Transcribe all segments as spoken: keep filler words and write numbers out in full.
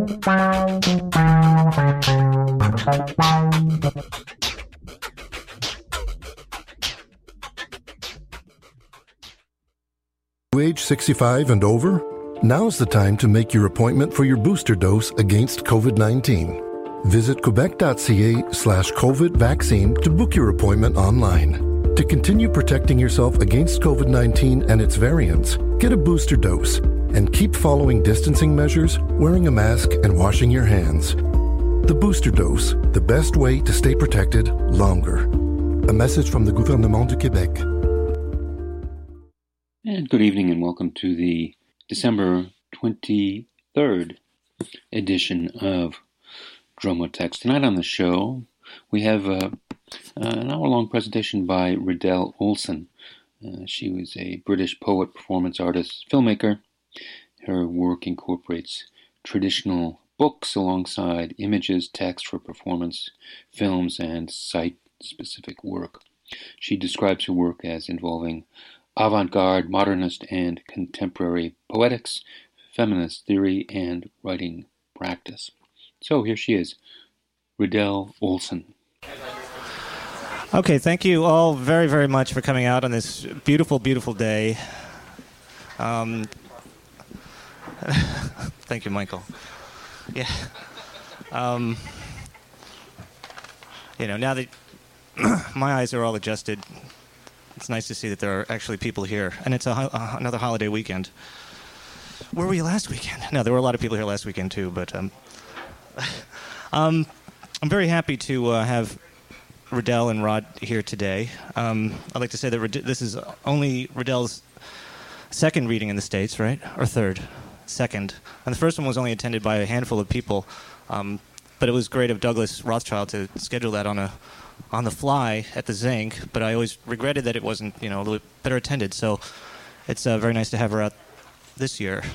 Age sixty-five and over? Now's the time to make your appointment for your booster dose against COVID nineteen. Visit quebec.ca slash COVID vaccine to book your appointment online. To continue protecting yourself against COVID nineteen and its variants, get a booster dose and keep following distancing measures, wearing a mask, and washing your hands. The booster dose, the best way to stay protected longer. A message from the Gouvernement du Québec. And good evening and welcome to the December twenty-third edition of Droma Text. Tonight on the show, we have uh, an hour-long presentation by Riddell Olsen. Uh, she was a British poet, performance artist, filmmaker. Her work incorporates traditional books alongside images, text for performance, films, and site-specific work. She describes her work as involving avant-garde, modernist, and contemporary poetics, feminist theory, and writing practice. So here she is, Riddell Olsen. Okay, thank you all very, very much for coming out on this beautiful, beautiful day. Um, thank you, Michael. Yeah. Um, you know, now that my eyes are all adjusted, it's nice to see that there are actually people here, and it's a, uh, another holiday weekend. Where were you last weekend? No, there were a lot of people here last weekend too, but um, um, I'm very happy to uh, have Riddell and Rod here today. Um, I'd like to say that Rid- this is only Riddell's second reading in the States, right? Or third? Second. And the first one was only attended by a handful of people, um, but it was great of Douglas Rothschild to schedule that on a on the fly at the Zinc, but I always regretted that it wasn't, you know, a little better attended. So it's uh, very nice to have her out this year.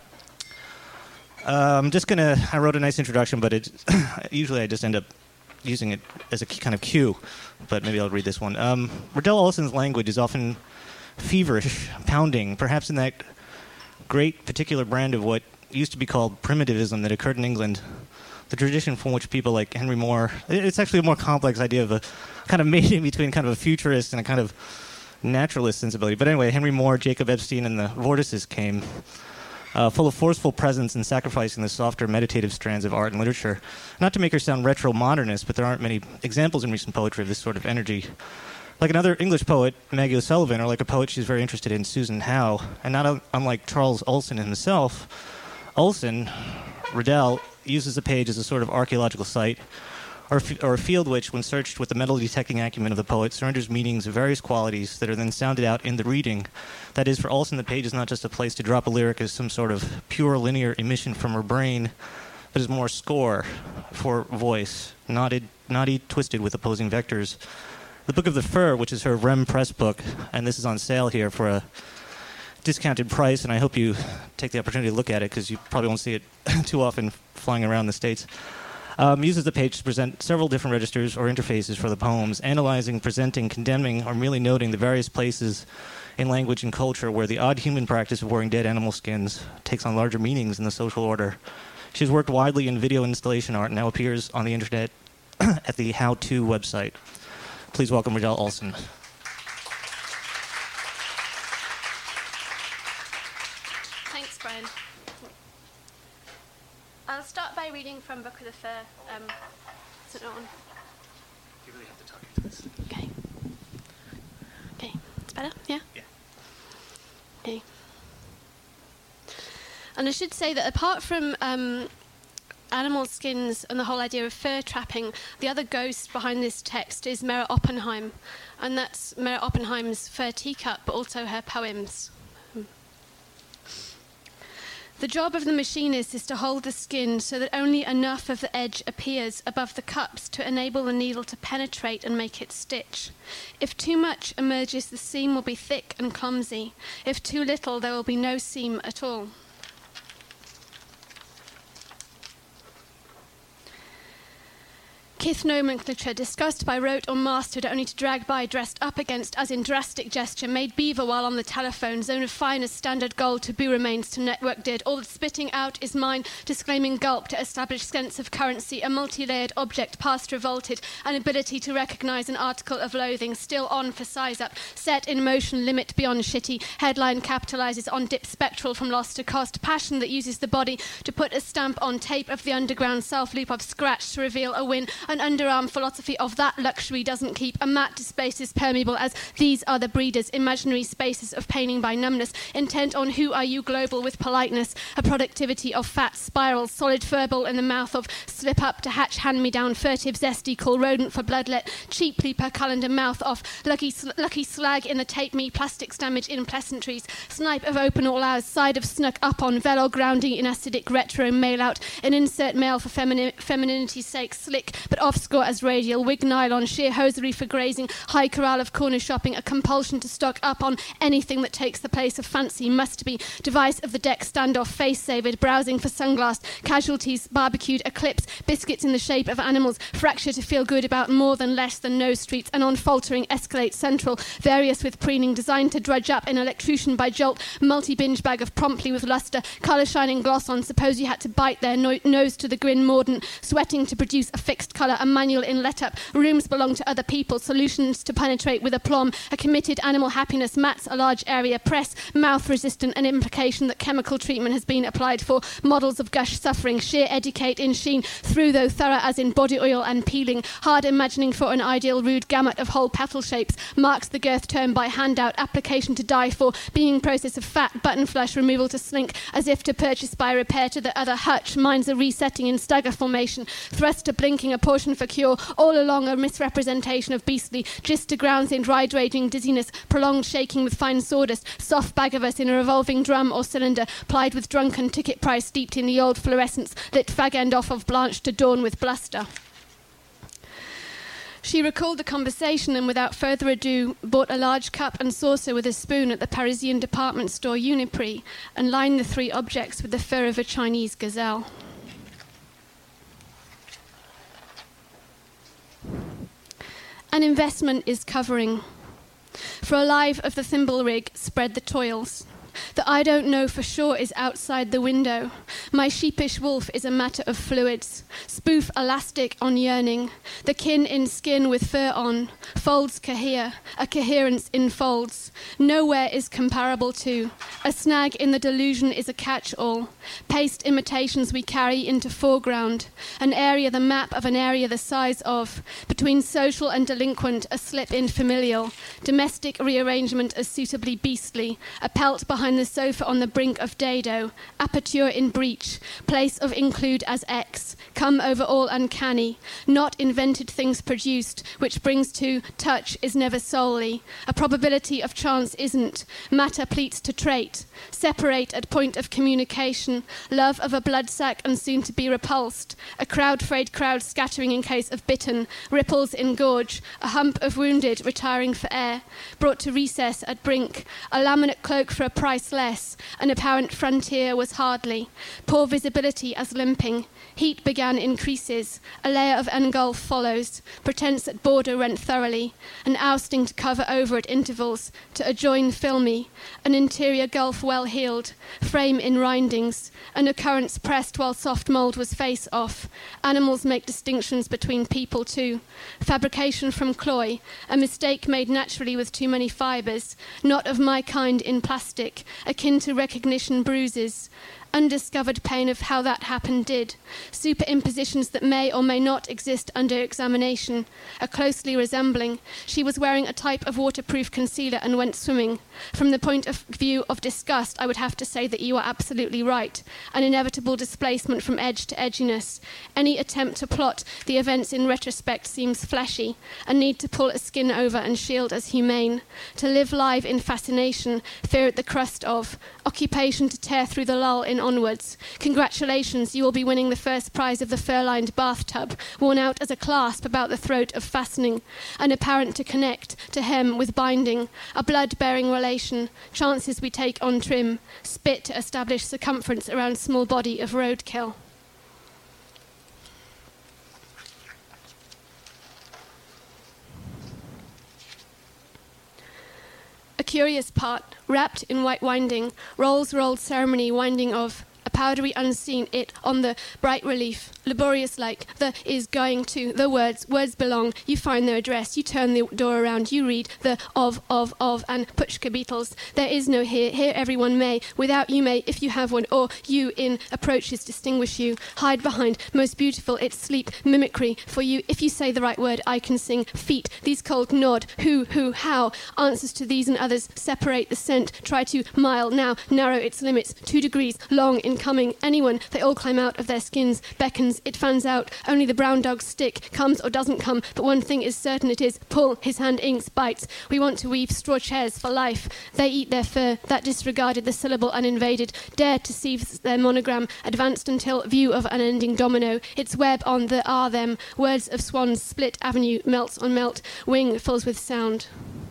Uh, I'm just gonna. I wrote a nice introduction, but it usually I just end up using it as a kind of cue. But maybe I'll read this one. Um, Riddell Olsen's language is often feverish, pounding, perhaps in that great particular brand of what used to be called primitivism that occurred in England. The tradition from which people like Henry Moore, it's actually a more complex idea of a kind of mating between kind of a futurist and a kind of naturalist sensibility. But anyway, Henry Moore, Jacob Epstein, and the Vortices came, uh, full of forceful presence and sacrificing the softer meditative strands of art and literature. Not to make her sound retro-modernist, but there aren't many examples in recent poetry of this sort of energy. Like another English poet, Maggie O'Sullivan, or like a poet she's very interested in, Susan Howe, and not un- unlike Charles Olsen himself, Olsen, Riddell, uses the page as a sort of archaeological site, or, f- or a field which, when searched with the metal-detecting acumen of the poet, surrenders meanings of various qualities that are then sounded out in the reading. That is, for Olsen, the page is not just a place to drop a lyric as some sort of pure linear emission from her brain, but is more score for voice, knotted, knotty, twisted with opposing vectors. The Book of the Fur, which is her Rem Press book, and this is on sale here for a discounted price, and I hope you take the opportunity to look at it because you probably won't see it too often flying around the States. Um, uses the page to present several different registers or interfaces for the poems, analyzing, presenting, condemning, or merely noting the various places in language and culture where the odd human practice of wearing dead animal skins takes on larger meanings in the social order. She's worked widely in video installation art and now appears on the internet at the How To website. Please welcome Riddell Olsen. Thanks, Brian. I'll start by reading from Book of the Fur. Um, is it not on? You really have to talk into this. Okay. Okay. It's better? Yeah? Yeah. Okay. And I should say that apart from um, animal skins and the whole idea of fur trapping, the other ghost behind this text is Mera Oppenheim. And that's Mera Oppenheim's Fur Teacup, but also her poems. The job of the machinist is to hold the skin so that only enough of the edge appears above the cups to enable the needle to penetrate and make it stitch. If too much emerges, the seam will be thick and clumsy. If too little, there will be no seam at all. Kith nomenclature, discussed by rote or mastered only to drag by, dressed up against as in drastic gesture, made beaver while on the telephone, zone of fine as standard gold, taboo remains to network did. All that spitting out is mine, disclaiming gulp to establish sense of currency, a multi-layered object past revolted, an ability to recognize an article of loathing, still on for size up, set in motion, limit beyond shitty, headline capitalizes on dip spectral from loss to cost, passion that uses the body to put a stamp on tape of the underground self-loop of scratch to reveal a win. An underarm philosophy of that luxury doesn't keep. A mat to spaces permeable as these are the breeders, imaginary spaces of paining by numbness, intent on who are you global with politeness, a productivity of fat spirals, solid furball in the mouth of slip up to hatch hand-me-down, furtive zesty, call rodent for bloodlet, cheaply per calendar mouth off, lucky, sl- lucky slag in the tape me, plastics damage in pleasantries, snipe of open all hours, side of snuck up on, velo grounding in acidic retro mail out, an insert mail for femini- femininity's sake, slick but off-score as radial, wig nylon, sheer hosiery for grazing, high corral of corner shopping, a compulsion to stock up on anything that takes the place of fancy, must be, device of the deck standoff, face-savered, browsing for sunglass, casualties, barbecued, eclipse, biscuits in the shape of animals, fracture to feel good about more than less than no streets, and unfaltering escalate central, various with preening, designed to drudge up an electrocution by jolt, multi-binge bag of promptly with luster, colour-shining gloss on, suppose you had to bite their no- nose to the grin mordant, sweating to produce a fixed colour, a manual in let-up, rooms belong to other people, solutions to penetrate with aplomb, a committed animal happiness, mats a large area, press, mouth-resistant, an implication that chemical treatment has been applied for, models of gush suffering, sheer educate in sheen, through though thorough as in body oil and peeling, hard imagining for an ideal rude gamut of whole petal shapes, marks the girth term by handout, application to die for, being process of fat, button flush, removal to slink, as if to purchase by repair to the other hutch, minds a resetting in stagger formation, thrust to blinking, a portion for cure, all along a misrepresentation of beastly, gist to grounds in ride raging dizziness, prolonged shaking with fine sawdust, soft bag of us in a revolving drum or cylinder, plied with drunken ticket price steeped in the old fluorescence, lit fag end off of blanched to dawn with bluster. She recalled the conversation and without further ado bought a large cup and saucer with a spoon at the Parisian department store Uniprix and lined the three objects with the fur of a Chinese gazelle. An investment is covering. For alive of the thimble rig spread the toils. The I don't know for sure is outside the window. My sheepish wolf is a matter of fluids. Spoof elastic on yearning. The kin in skin with fur on. Folds cohere. A coherence in folds. Nowhere is comparable to. A snag in the delusion is a catch-all. Paste imitations we carry into foreground. An area the map of an area the size of. Between social and delinquent, a slip in familial. Domestic rearrangement as suitably beastly. A pelt behind Behind the sofa on the brink of dado, aperture in breach, place of include as X, come over all uncanny, not invented things produced, which brings to touch is never solely, a probability of chance isn't, matter pleats to trait, separate at point of communication, love of a blood sac and soon to be repulsed, a crowd-frayed crowd scattering in case of bitten, ripples in gorge, a hump of wounded retiring for air, brought to recess at brink, a laminate cloak for a price less, an apparent frontier was hardly, poor visibility as limping, heat began increases, a layer of engulf follows, pretense at border rent thoroughly, an ousting to cover over at intervals, to adjoin filmy, an interior gulf well healed, frame in rindings, an occurrence pressed while soft mould was face off, animals make distinctions between people too, fabrication from cloy, a mistake made naturally with too many fibres, not of my kind in plastic, akin to recognition bruises, undiscovered pain of how that happened did, superimpositions that may or may not exist under examination, a closely resembling. She was wearing a type of waterproof concealer and went swimming. From the point of view of disgust, I would have to say that you are absolutely right, an inevitable displacement from edge to edginess. Any attempt to plot the events in retrospect seems fleshy, a need to pull a skin over and shield as humane, to live live in fascination, fear at the crust of, occupation to tear through the lull in onwards. Congratulations, you will be winning the first prize of the fur-lined bathtub, worn out as a clasp about the throat of fastening, an apparent to connect, to hem with binding, a blood-bearing relation, chances we take on trim, spit to establish circumference around small body of roadkill. curious part, wrapped in white winding, rolls rolled ceremony winding of, a powdery unseen it on the bright relief, laborious like, the is going to, the words, words belong, you find their address, you turn the door around, you read the of, of, of, and Pushka Beatles. There is no here, here everyone may, without you may, if you have one, or you in approaches distinguish you, hide behind, most beautiful, it's sleep, mimicry, for you, if you say the right word, I can sing, feet, these cold nod, who, who, how, answers to these and others, separate the scent, try to mile, now, narrow its limits, two degrees, long in coming, anyone, they all climb out of their skins, beckons, it fans out, only the brown dog's stick comes or doesn't come, but one thing is certain it is, pull, his hand inks, bites, we want to weave straw chairs for life, they eat their fur, that disregarded the syllable uninvaded, dared to seize their monogram, advanced until view of unending domino, its web on the are them, words of swans, split avenue, melts on melt, wing fills with sound.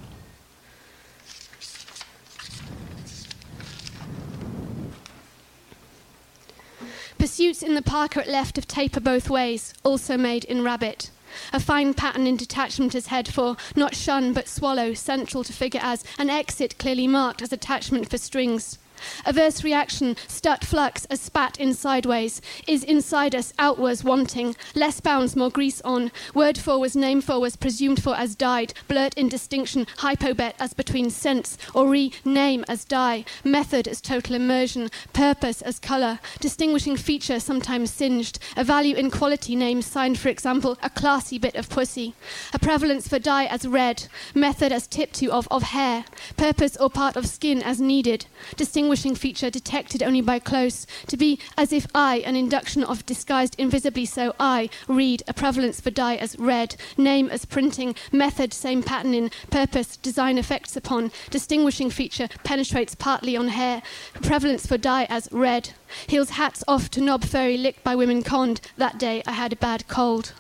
Pursuits in the park are at left of taper both ways, also made in rabbit. A fine pattern in detachment as head for, not shun but swallow, central to figure as, an exit clearly marked as attachment for strings. Averse reaction, stut flux as spat in sideways, is inside us, outwards wanting, less bounds, more grease on, word for was name for was presumed for as died, blurt in distinction, hypobet as between sense, or re-name as die, method as total immersion, purpose as colour, distinguishing feature sometimes singed, a value in quality name signed for example, a classy bit of pussy, a prevalence for dye as red, method as tip to of, of hair, purpose or part of skin as needed, distinguishing feature detected only by close, to be as if I, an induction of disguised invisibly so, I, read, a prevalence for dye as red, name as printing, method same pattern in, purpose, design effects upon, distinguishing feature penetrates partly on hair, prevalence for dye as red, heels hats off to knob furry licked by women conned, that day I had a bad cold.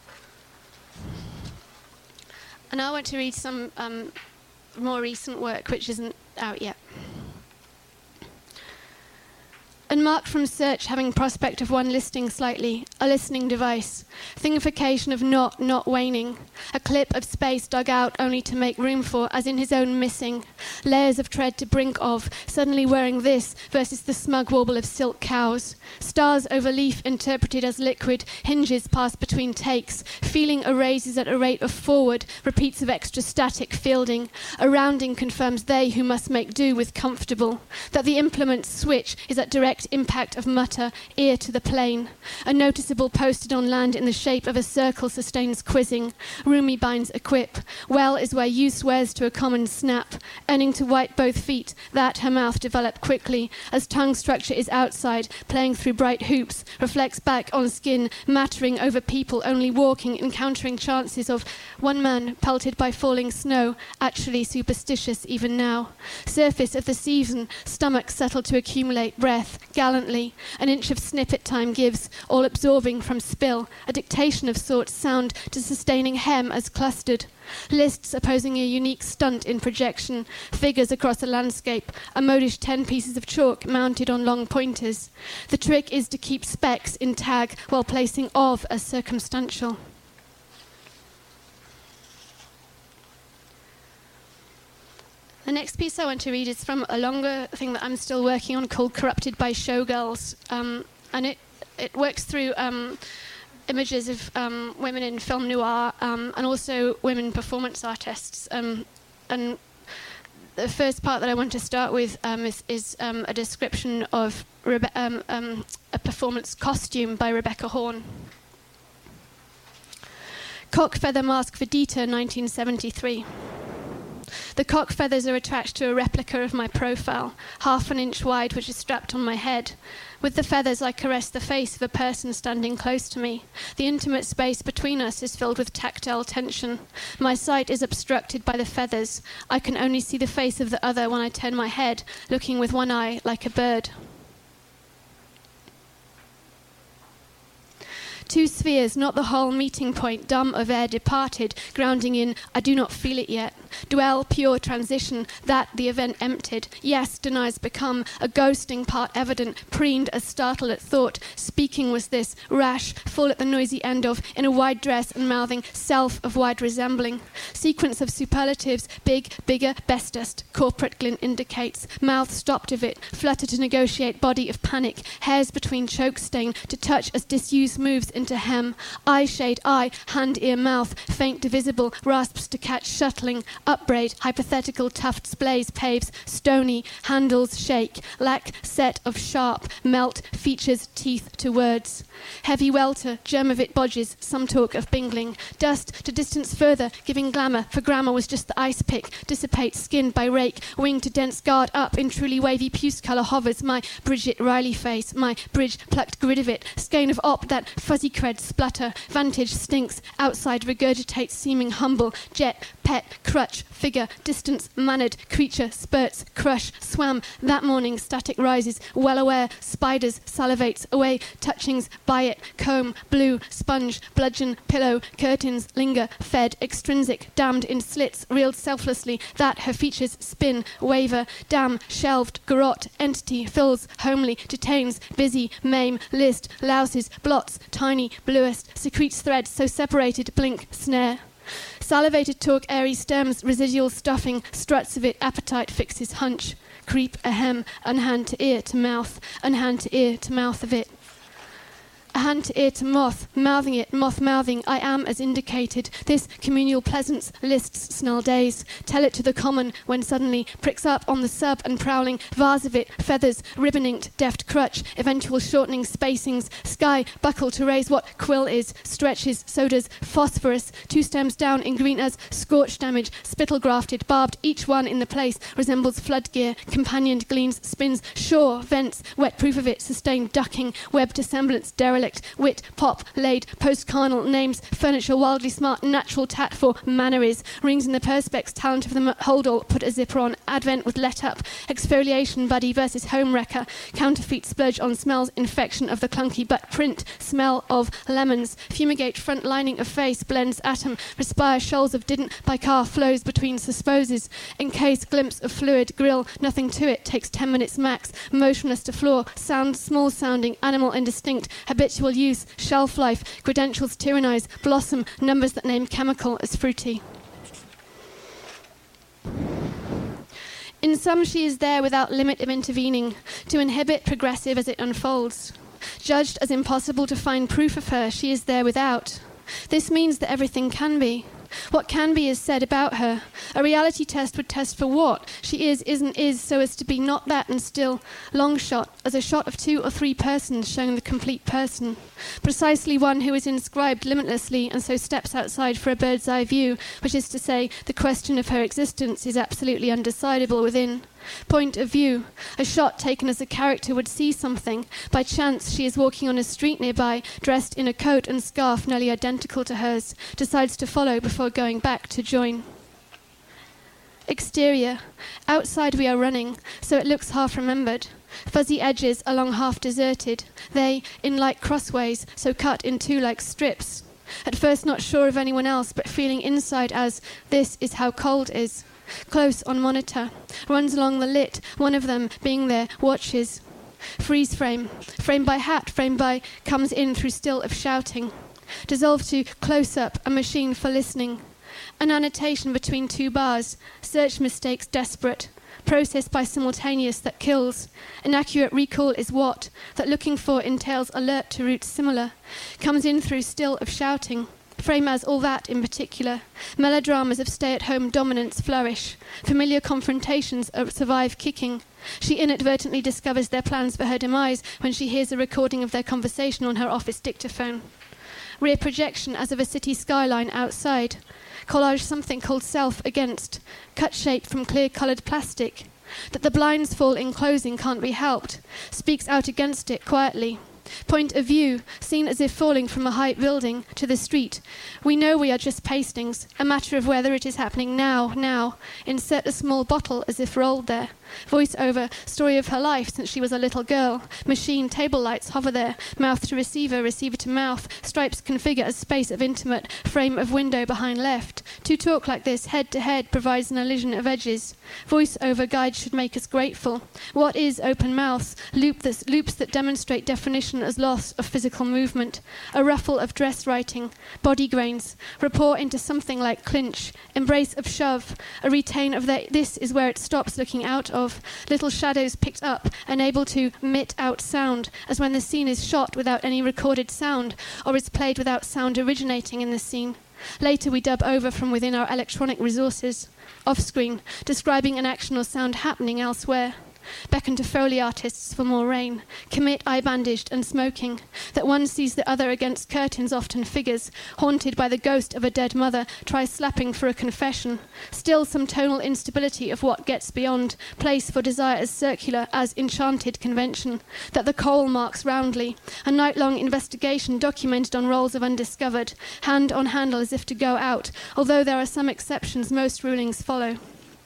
And now I want to read some um, more recent work which isn't out yet. Unmarked from search, having prospect of one listing slightly, a listening device, thingification of not, not waning, a clip of space dug out only to make room for, as in his own missing, layers of tread to brink of, suddenly wearing this versus the smug warble of silk cows, stars over leaf interpreted as liquid, hinges pass between takes, feeling erases at a rate of forward, repeats of extra static fielding, a rounding confirms they who must make do with comfortable, that the implement's switch is at direct impact of mutter, ear to the plain. A noticeable posted on land in the shape of a circle sustains quizzing. Roomy binds equip. Well is where you swears to a common snap, earning to wipe both feet, that her mouth developed quickly, as tongue structure is outside, playing through bright hoops, reflects back on skin, mattering over people only walking, encountering chances of one man pelted by falling snow, actually superstitious even now. Surface of the season, stomach settled to accumulate breath, gallantly, an inch of snippet time gives, all absorbing from spill, a dictation of sorts sound to sustaining hem as clustered. Lists opposing a unique stunt in projection, figures across a landscape, a modish ten pieces of chalk mounted on long pointers. The trick is to keep specs in tag while placing of as circumstantial. The next piece I want to read is from a longer thing that I'm still working on called Corrupted by Showgirls. Um, and it, it works through um, images of um, women in film noir um, and also women performance artists. Um, and the first part that I want to start with um, is, is um, a description of Rebe- um, um, a performance costume by Rebecca Horn. Cock feather mask for Dieter, nineteen seventy-three. The cock feathers are attached to a replica of my profile, half an inch wide, which is strapped on my head. With the feathers, I caress the face of a person standing close to me. The intimate space between us is filled with tactile tension. My sight is obstructed by the feathers. I can only see the face of the other when I turn my head, looking with one eye like a bird. Two spheres, not the whole meeting point, dumb of air departed, grounding in, I do not feel it yet. Dwell, pure transition, that the event emptied. Yes, denies become, a ghosting part evident, preened as startled at thought. Speaking was this, rash, full at the noisy end of, in a wide dress and mouthing, self of wide resembling. Sequence of superlatives, big, bigger, bestest, corporate glint indicates. Mouth stopped of it, flutter to negotiate, body of panic, hairs between choke stain, to touch as disuse moves into hem. Eye shade, eye, hand, ear, mouth, faint divisible, rasps to catch, shuttling, upbraid, hypothetical, tufts, blaze, paves, stony, handles, shake, lack, set of sharp, melt, features, teeth to words. Heavy welter, germ of it bodges, some talk of bingling. Dust to distance further, giving glamour, for grammar was just the ice pick, dissipates, skinned by rake, wing to dense guard up, in truly wavy puce colour hovers my Bridget Riley face, my bridge plucked grid of it, skein of op, that fuzzy cred splutter, vantage stinks, outside regurgitates, seeming humble, jet, pet, crutch, figure, distance, mannered, creature, spurts, crush, swam, that morning static rises, well aware, spiders, salivates, away, touchings, by it, comb, blue, sponge, bludgeon, pillow, curtains, linger, fed, extrinsic, damned in slits, reeled selflessly, that her features spin, waver, dam, shelved, garrote, entity, fills, homely, detains, busy, maim, list, louses, blots, tiny, bluest, secretes threads, so separated, blink, snare. Salivated talk, airy stems, residual stuffing, struts of it, appetite fixes hunch, creep, ahem, unhand to ear to mouth, unhand to ear to mouth of it. A hand to ear to moth, mouthing it, moth mouthing, I am as indicated. This communal pleasance lists snarl days. Tell it to the common when suddenly pricks up on the sub and prowling, vase of it, feathers, ribbon-inked, deft crutch, eventual shortening spacings, sky, buckle to raise what quill is, stretches, sodas, phosphorus, two stems down in green as scorch damage, spittle grafted, barbed, each one in the place, resembles flood gear, companioned gleans, spins, shore, vents, wet proof of it, sustained ducking, web to semblance, derelict, wit, pop, laid, post-carnal names, furniture wildly smart, natural tat for manner is, rings in the perspex, talent of the hold-all, put a zipper on, advent with let up, exfoliation buddy versus home wrecker, counterfeit splurge on smells, infection of the clunky but print, smell of lemons, fumigate front lining of face, blends atom, respire shoals of didn't by car, flows between susposes, encase glimpse of fluid, grill, nothing to it, takes ten minutes max, motionless to floor, sound small sounding, animal indistinct, habitual use, shelf life, credentials tyrannize, blossom, numbers that name chemical as fruity. In some she is there without limit of intervening, to inhibit progressive as it unfolds. Judged as impossible to find proof of her, she is there without. This means that everything can be. What can be is said about her. A reality test would test for what she is, isn't, is, so as to be not that and still long shot, as a shot of two or three persons showing the complete person. Precisely one who is inscribed limitlessly and so steps outside for a bird's eye view, which is to say, the question of her existence is absolutely undecidable within. Point of view. A shot taken as a character would see something. By chance, she is walking on a street nearby, dressed in a coat and scarf nearly identical to hers, decides to follow before going back to join. Exterior. Outside we are running, so it looks half-remembered. Fuzzy edges along half-deserted. They, in like crossways, so cut in two like strips. At first not sure of anyone else, but feeling inside as, this is how cold is. Close on monitor, runs along the lit, one of them being there, watches. Freeze frame, frame by hat, frame by, comes in through still of shouting. Dissolve to close up, a machine for listening. An annotation between two bars, search mistakes desperate. Process by simultaneous that kills. Inaccurate recall is what, that looking for entails alert to roots similar. Comes in through still of shouting. Frame as all that in particular. Melodramas of stay-at-home dominance flourish. Familiar confrontations survive kicking. She inadvertently discovers their plans for her demise when she hears a recording of their conversation on her office dictaphone. Rear projection as of a city skyline outside. Collage something called self against. Cut shape from clear-coloured plastic. That the blinds fall in closing can't be helped. Speaks out against it quietly. Point of view, seen as if falling from a high building to the street. We know we are just pastings, a matter of whether it is happening now, now. Insert a small bottle as if rolled there. Voice over, story of her life since she was a little girl. Machine, table lights hover there. Mouth to receiver, receiver to mouth. Stripes configure as space of intimate. Frame of window behind left. To talk like this, head to head, provides an illusion of edges. Voice over guide should make us grateful. What is open mouth? Loop this, loops that demonstrate definition as loss of physical movement. A ruffle of dress writing. Body grains. Rapport into something like clinch. Embrace of shove. A retain of the, this is where it stops looking out of. Little shadows picked up, unable to mit out sound, as when the scene is shot without any recorded sound, or is played without sound originating in the scene. Later we dub over from within our electronic resources. Off-screen, describing an action or sound happening elsewhere. Beckon to Foley artists for more rain. Commit eye-bandaged and smoking. That one sees the other against curtains, often figures. Haunted by the ghost of a dead mother, tries slapping for a confession. Still some tonal instability of what gets beyond. Place for desire as circular, as enchanted convention. That the coal marks roundly. A night-long investigation documented on rolls of undiscovered. Hand on handle as if to go out. Although there are some exceptions, most rulings follow.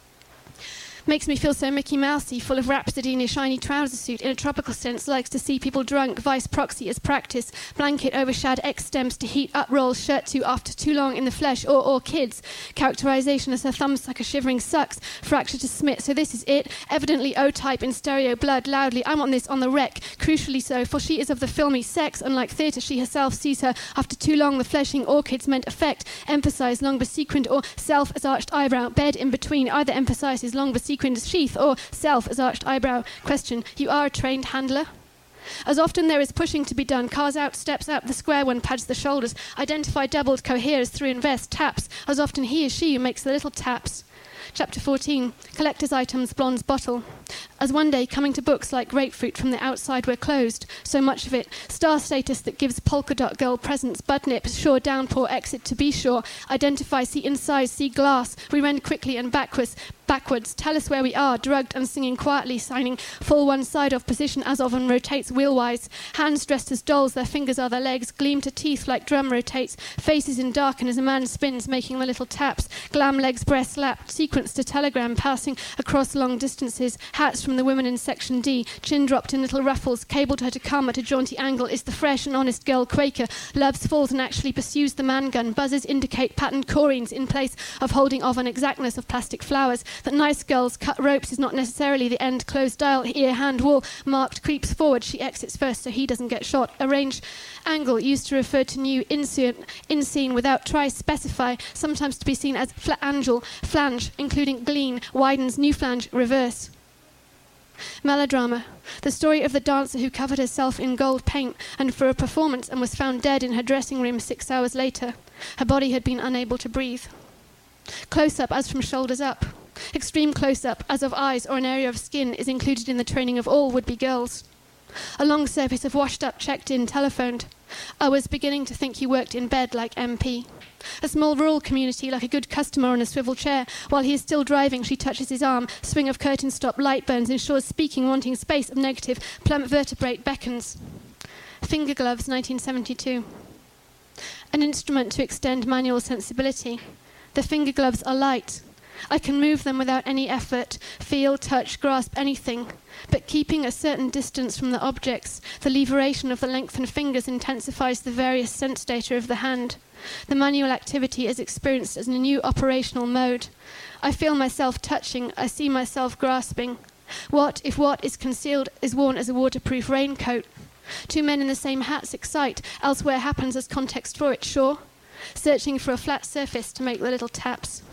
Makes me feel so Mickey Mousey, full of rhapsody in a shiny trouser suit. In a tropical sense, likes to see people drunk. Vice proxy as practice. Blanket overshad X stems to heat up rolls shirt to after too long in the flesh. Or, or kids. Characterization as her thumbsucker shivering sucks. Fracture to smit. So this is it. Evidently O-type in stereo blood. Loudly, I'm on this on the wreck. Crucially so, for she is of the filmy sex. Unlike theatre, she herself sees her. After too long, the fleshing orchids meant effect. Emphasize long besequent or self as arched eyebrow. Bed in between. Either emphasizes long besequent sheath or self as arched eyebrow. Question, you are a trained handler? As often there is pushing to be done. Cars out, steps up, the square one pads the shoulders. Identify doubled, coheres through invest, taps. As often he is she who makes the little taps. Chapter fourteen, collector's items, blonde's bottle. As one day, coming to books like grapefruit from the outside were closed, so much of it, star status that gives polka dot girl presents, bud nips, sure downpour, exit to be sure, identify, see inside, see glass, we rend quickly and backwards, backwards, tell us where we are, drugged and singing quietly, signing full one side of position as of and rotates wheelwise, hands dressed as dolls, their fingers are their legs, gleam to teeth like drum rotates, faces in darken as a man spins, making the little taps, glam legs, breast lap, sequence to telegram, passing across long distances, hats from the women in section D, chin dropped in little ruffles, cabled her to come at a jaunty angle, is the fresh and honest girl Quaker, loves falls and actually pursues the man gun, buzzers indicate patterned chorines in place of holding of an exactness of plastic flowers, that nice girls cut ropes is not necessarily the end, closed dial, ear, hand, wall, marked, creeps forward, she exits first so he doesn't get shot, arrange angle, used to refer to new insert, in scene without try specify, sometimes to be seen as flange, flange, including glean, widens, new flange, reverse. Melodrama, the story of the dancer who covered herself in gold paint and for a performance and was found dead in her dressing room six hours later. Her body had been unable to breathe. Close-up as from shoulders up. Extreme close-up as of eyes or an area of skin is included in the training of all would-be girls. A long surface of washed up, checked in, telephoned. I was beginning to think he worked in bed like M P. A small rural community like a good customer on a swivel chair. While he is still driving, she touches his arm. Swing of curtain stop, light burns, ensures speaking, wanting space of negative. Plump vertebrate beckons. Finger gloves, nineteen seventy-two. An instrument to extend manual sensibility. The finger gloves are light. I can move them without any effort, feel, touch, grasp anything, but keeping a certain distance from the objects, the leveration of the lengthened fingers intensifies the various sense data of the hand. The manual activity is experienced as a new operational mode. I feel myself touching, I see myself grasping. What, if what is concealed, is worn as a waterproof raincoat? Two men in the same hats excite, elsewhere happens as context for it, sure? Searching for a flat surface to make the little taps.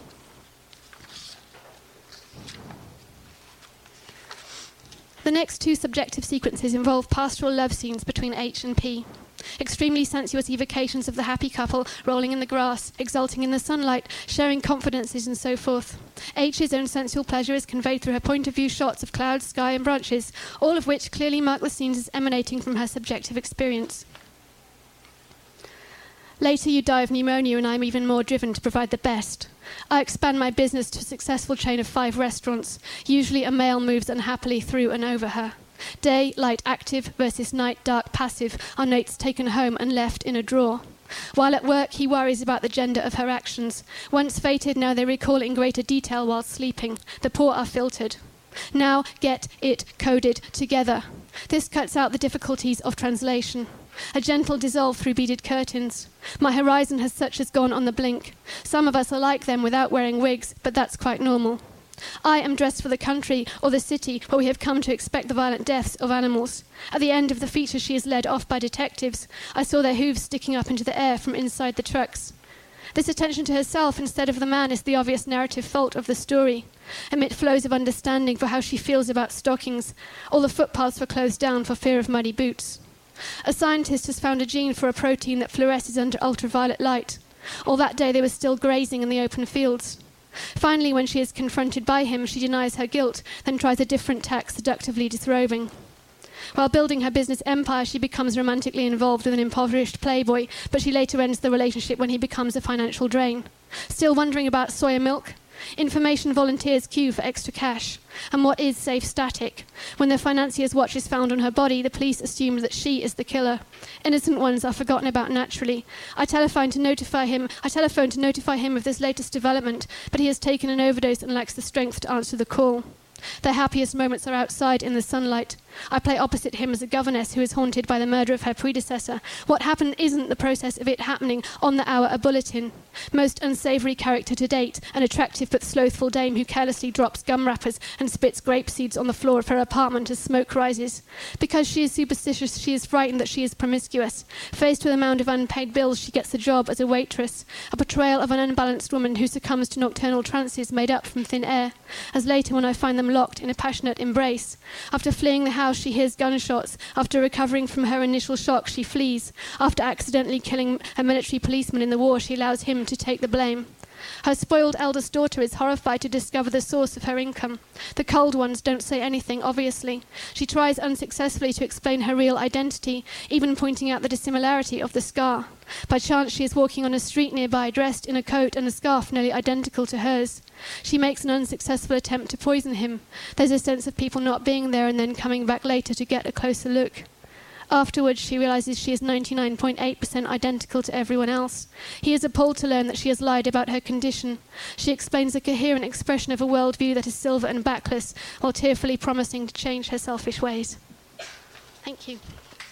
The next two subjective sequences involve pastoral love scenes between H and P. Extremely sensuous evocations of the happy couple, rolling in the grass, exulting in the sunlight, sharing confidences and so forth. H's own sensual pleasure is conveyed through her point of view shots of clouds, sky and branches, all of which clearly mark the scenes as emanating from her subjective experience. Later you die of pneumonia and I'm even more driven to provide the best. I expand my business to a successful chain of five restaurants. Usually a male moves unhappily through and over her. Day, light, active versus night, dark, passive are notes taken home and left in a drawer. While at work, he worries about the gender of her actions. Once fated, now they recall in greater detail while sleeping. The poor are filtered. Now get it coded together. This cuts out the difficulties of translation. A gentle dissolve through beaded curtains. My horizon has such as gone on the blink. Some of us are like them without wearing wigs, but that's quite normal. I am dressed for the country or the city where we have come to expect the violent deaths of animals. At the end of the feature, she is led off by detectives. I saw their hooves sticking up into the air from inside the trucks. This attention to herself instead of the man is the obvious narrative fault of the story. Amid flows of understanding for how she feels about stockings, all the footpaths were closed down for fear of muddy boots. A scientist has found a gene for a protein that fluoresces under ultraviolet light. All that day they were still grazing in the open fields. Finally, when she is confronted by him, she denies her guilt, then tries a different tack, seductively disrobing. While building her business empire, she becomes romantically involved with an impoverished playboy, but she later ends the relationship when he becomes a financial drain. Still wondering about soya milk? Information volunteers queue for extra cash. And what is safe static? When the financier's watch is found on her body, the police assume that she is the killer. Innocent ones are forgotten about naturally. I telephone to notify him. I telephone to notify him of this latest development, but he has taken an overdose and lacks the strength to answer the call. Their happiest moments are outside in the sunlight. I play opposite him as a governess who is haunted by the murder of her predecessor. What happened isn't the process of it happening on the hour a bulletin. Most unsavoury character to date, an attractive but slothful dame who carelessly drops gum wrappers and spits grape seeds on the floor of her apartment as smoke rises. Because she is superstitious, she is frightened that she is promiscuous. Faced with a mound of unpaid bills, she gets a job as a waitress. A portrayal of an unbalanced woman who succumbs to nocturnal trances made up from thin air. As later when I find them locked in a passionate embrace. After fleeing the house, she hears gunshots. After recovering from her initial shock, she flees. After accidentally killing a military policeman in the war, she allows him to take the blame. Her spoiled eldest daughter is horrified to discover the source of her income. The cold ones don't say anything, obviously. She tries unsuccessfully to explain her real identity, even pointing out the dissimilarity of the scar. By chance, she is walking on a street nearby, dressed in a coat and a scarf nearly identical to hers. She makes an unsuccessful attempt to poison him. There's a sense of people not being there and then coming back later to get a closer look. Afterwards, she realizes she is ninety-nine point eight percent identical to everyone else. He is appalled to learn that she has lied about her condition. She explains a coherent expression of a worldview that is silver and backless, while tearfully promising to change her selfish ways. Thank you.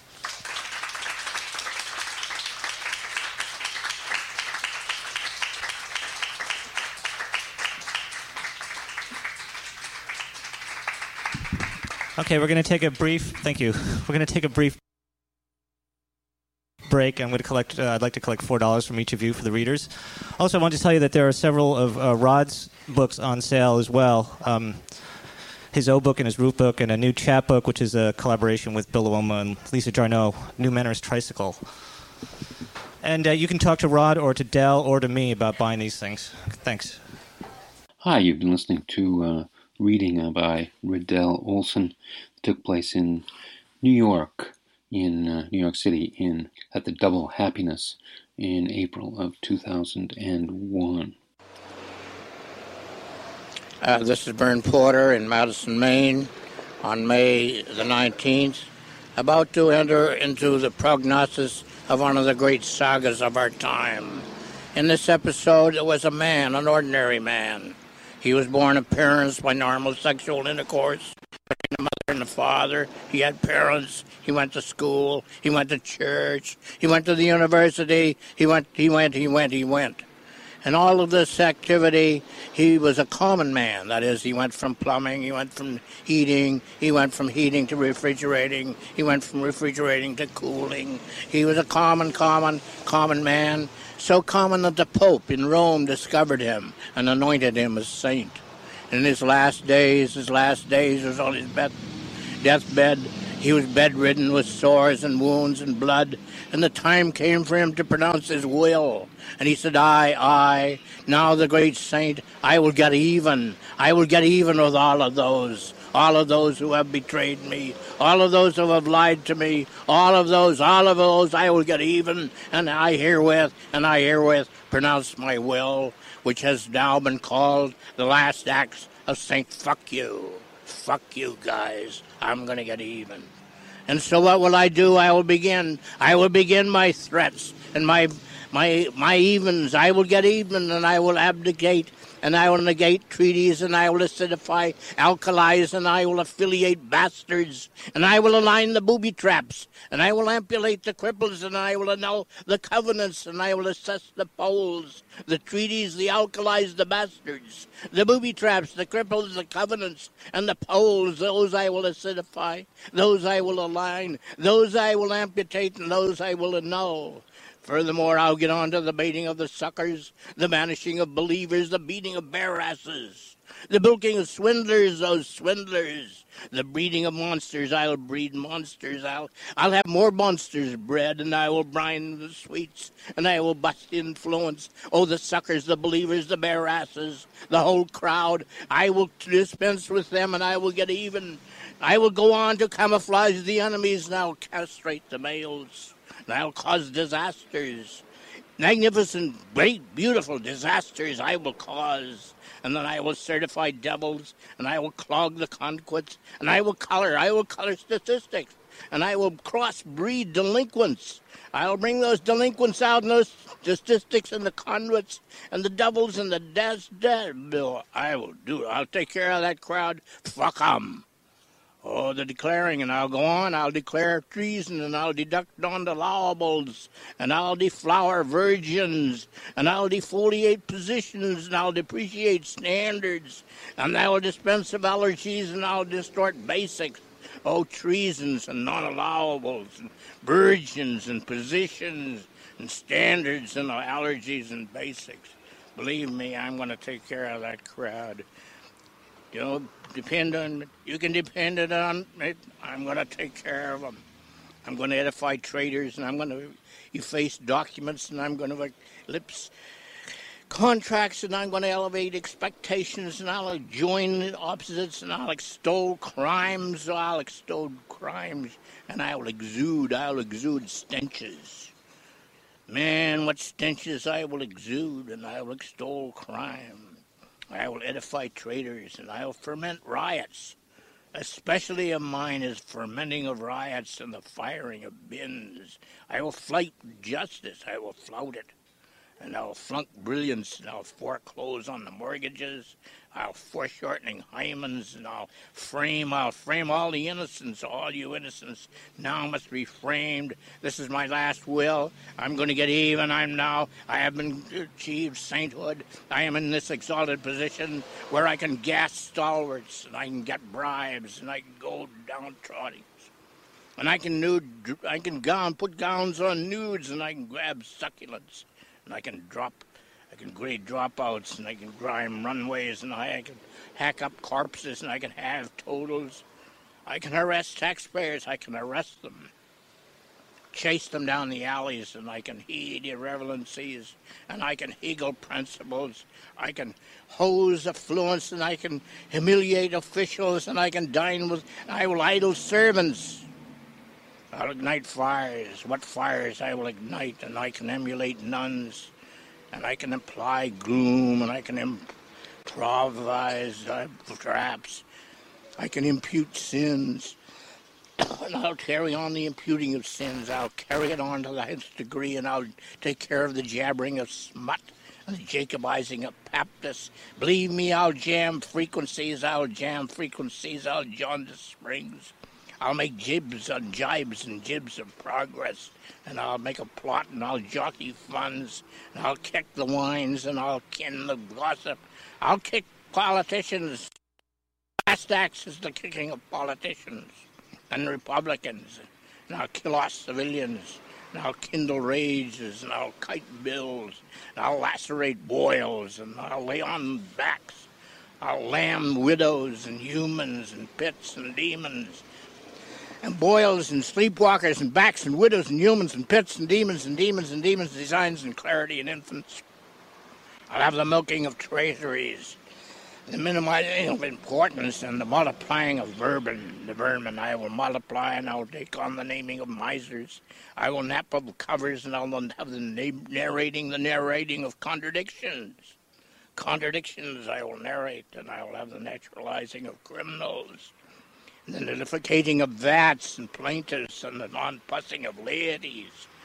Okay, we're going to take a brief, thank you. We're going to take a brief break. I'm going to collect, uh, I'd like to collect four dollars from each of you for the readers. Also, I want to tell you that there are several of uh, Rod's books on sale as well. Um, his O book and his Roof book, and a new chat book, which is a collaboration with Bill Luoma and Lisa Jarneau, New Manners Tricycle. And uh, you can talk to Rod or to Del or to me about buying these things. Thanks. Hi, you've been listening to uh, reading uh, by Riddell Olson. It took place in New York, in uh, New York City, in at the Double Happiness in April of two thousand one. Uh, this is Vern Porter in Madison, Maine, on May the nineteenth, about to enter into the prognosis of one of the great sagas of our time. In this episode, there was a man, an ordinary man. He was born of parents by normal sexual intercourse, between the mother and the father. He had parents. He went to school. He went to church. He went to the university. He went, he went, he went, he went. And all of this activity, he was a common man. That is, he went from plumbing, he went from heating, he went from heating to refrigerating, he went from refrigerating to cooling. He was a common, common, common man, so common that the Pope in Rome discovered him and anointed him as saint. In his last days, his last days was on his bed, deathbed. He was bedridden with sores and wounds and blood, and the time came for him to pronounce his will. And he said, I, I, now the great saint, I will get even. I will get even with all of those, all of those who have betrayed me, all of those who have lied to me, all of those, all of those, I will get even. And I herewith, and I herewith pronounce my will, which has now been called the last acts of Saint Fuck You. Fuck you guys. I'm going to get even. And so what will I do? I will begin. I will begin my threats and my my my evens. I will get even, and I will abdicate and I will negate treaties, and I will acidify alkalis, and I will affiliate bastards, and I will align the booby traps, and I will ampulate the cripples, and I will annul the covenants, and I will assess the poles, the treaties, the alkalis, the bastards, the booby traps, the cripples, the covenants, and the poles. Those I will acidify, those I will align, those I will amputate, and those I will annul. Furthermore, I'll get on to the baiting of the suckers, the banishing of believers, the beating of bare asses, the bilking of swindlers, those swindlers, the breeding of monsters. I'll breed monsters. I'll I'll have more monsters bred, and I will brine the sweets, and I will bust influence. Oh, the suckers, the believers, the bare asses, the whole crowd. I will dispense with them, and I will get even. I will go on to camouflage the enemies, and I'll castrate the males, and I'll cause disasters. Magnificent, great, beautiful disasters I will cause. And then I will certify devils, and I will clog the conquests, and I will color, I will color statistics, and I will crossbreed delinquents. I'll bring those delinquents out and those statistics and the conduits and the devils and the death, dead bill. I will do it. I'll take care of that crowd. Fuck 'em. Oh, the declaring, and I'll go on, I'll declare treason, and I'll deduct non-allowables, and I'll deflower virgins, and I'll defoliate positions, and I'll depreciate standards, and I will dispense of allergies, and I'll distort basics. Oh, treasons and non-allowables, and virgins, and positions, and standards, and allergies, and basics. Believe me, I'm going to take care of that crowd. You know, depend on, you can depend on it. I'm going to take care of them. I'm going to edify traitors, and I'm going to efface documents, and I'm going to ellipse contracts, and I'm going to elevate expectations, and I'll join opposites, and I'll extol crimes, I'll extol crimes, and I will exude, I'll exude stenches. Man, what stenches I will exude, and I will extol crime. I will edify traitors, and I will ferment riots. Especially of mine is fermenting of riots and the firing of bins. I will flout justice, I will flout it. And I'll flunk brilliance, and I'll foreclose on the mortgages. I'll foreshortening hymens, and I'll frame, I'll frame all the innocents, all you innocents now must be framed. This is my last will. I'm going to get even. I'm now, I have been achieved sainthood. I am in this exalted position where I can gas stalwarts, and I can get bribes, and I can go downtrodden. And I can nude, I can gown, put gowns on nudes, and I can grab succulents. And I can drop, I can grade dropouts, and I can grime runways, and I can hack up corpses, and I can have totals. I can harass taxpayers, I can arrest them, chase them down the alleys, and I can heed irreverencies, and I can higgle principles. I can hose affluence, and I can humiliate officials, and I can dine with, I will idle servants. I'll ignite fires. What fires I will ignite, and I can emulate nuns, and I can imply gloom, and I can improvise uh, traps. I can impute sins, and I'll carry on the imputing of sins. I'll carry it on to the nth degree, and I'll take care of the jabbering of smut and the Jacobizing of Baptists. Believe me, I'll jam frequencies. I'll jam frequencies. I'll jaundice springs. I'll make jibs and jibes and jibs of progress, and I'll make a plot, and I'll jockey funds, and I'll kick the wines, and I'll kin the gossip. I'll kick politicians. Last acts is the kicking of politicians and Republicans, and I'll kill off civilians, and I'll kindle rages, and I'll kite bills, and I'll lacerate boils, and I'll lay on backs. I'll lamb widows and humans and pits and demons, and boils and sleepwalkers and backs and widows and humans and pits and demons and demons and demons, designs and clarity and infants. I'll have the milking of treasuries, the minimizing of importance, and the multiplying of vermin. The vermin I will multiply, and I will take on the naming of misers. I will nap of covers, and I will have the narrating, the narrating of contradictions. Contradictions I will narrate, and I will have the naturalizing of criminals, and the nullificating of vats and plaintiffs, and the non-pussing of laities,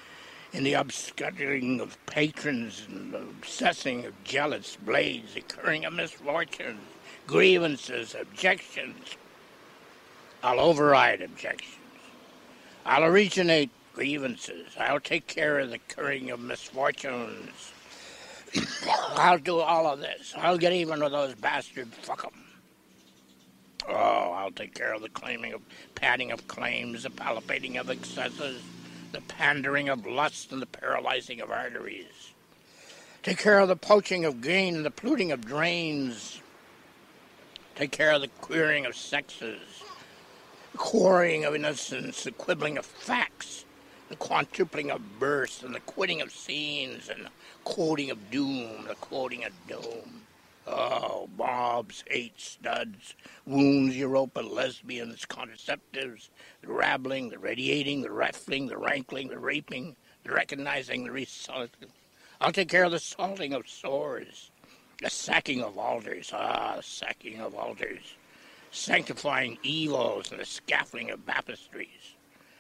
in the obscuring of patrons and the obsessing of jealous blades, occurring of misfortunes, grievances, objections. I'll override objections. I'll originate grievances. I'll take care of the occurring of misfortunes. I'll do all of this. I'll get even with those bastards. Fuck them. Oh, I'll take care of the claiming of padding of claims, the palpating of excesses, the pandering of lust, and the paralyzing of arteries. Take care of the poaching of gain and the polluting of drains. Take care of the queering of sexes, the quarrying of innocence, the quibbling of facts, the quantupling of births, and the quitting of scenes, and the quoting of doom, the quoting of doom. Oh, mobs, hate, studs, wounds, Europa, lesbians, contraceptives, the rabbling, the radiating, the rifling, the rankling, the raping, the recognizing, the resalting. I'll take care of the salting of sores, the sacking of altars, ah, the sacking of altars, sanctifying evils, and the scaffolding of baptistries.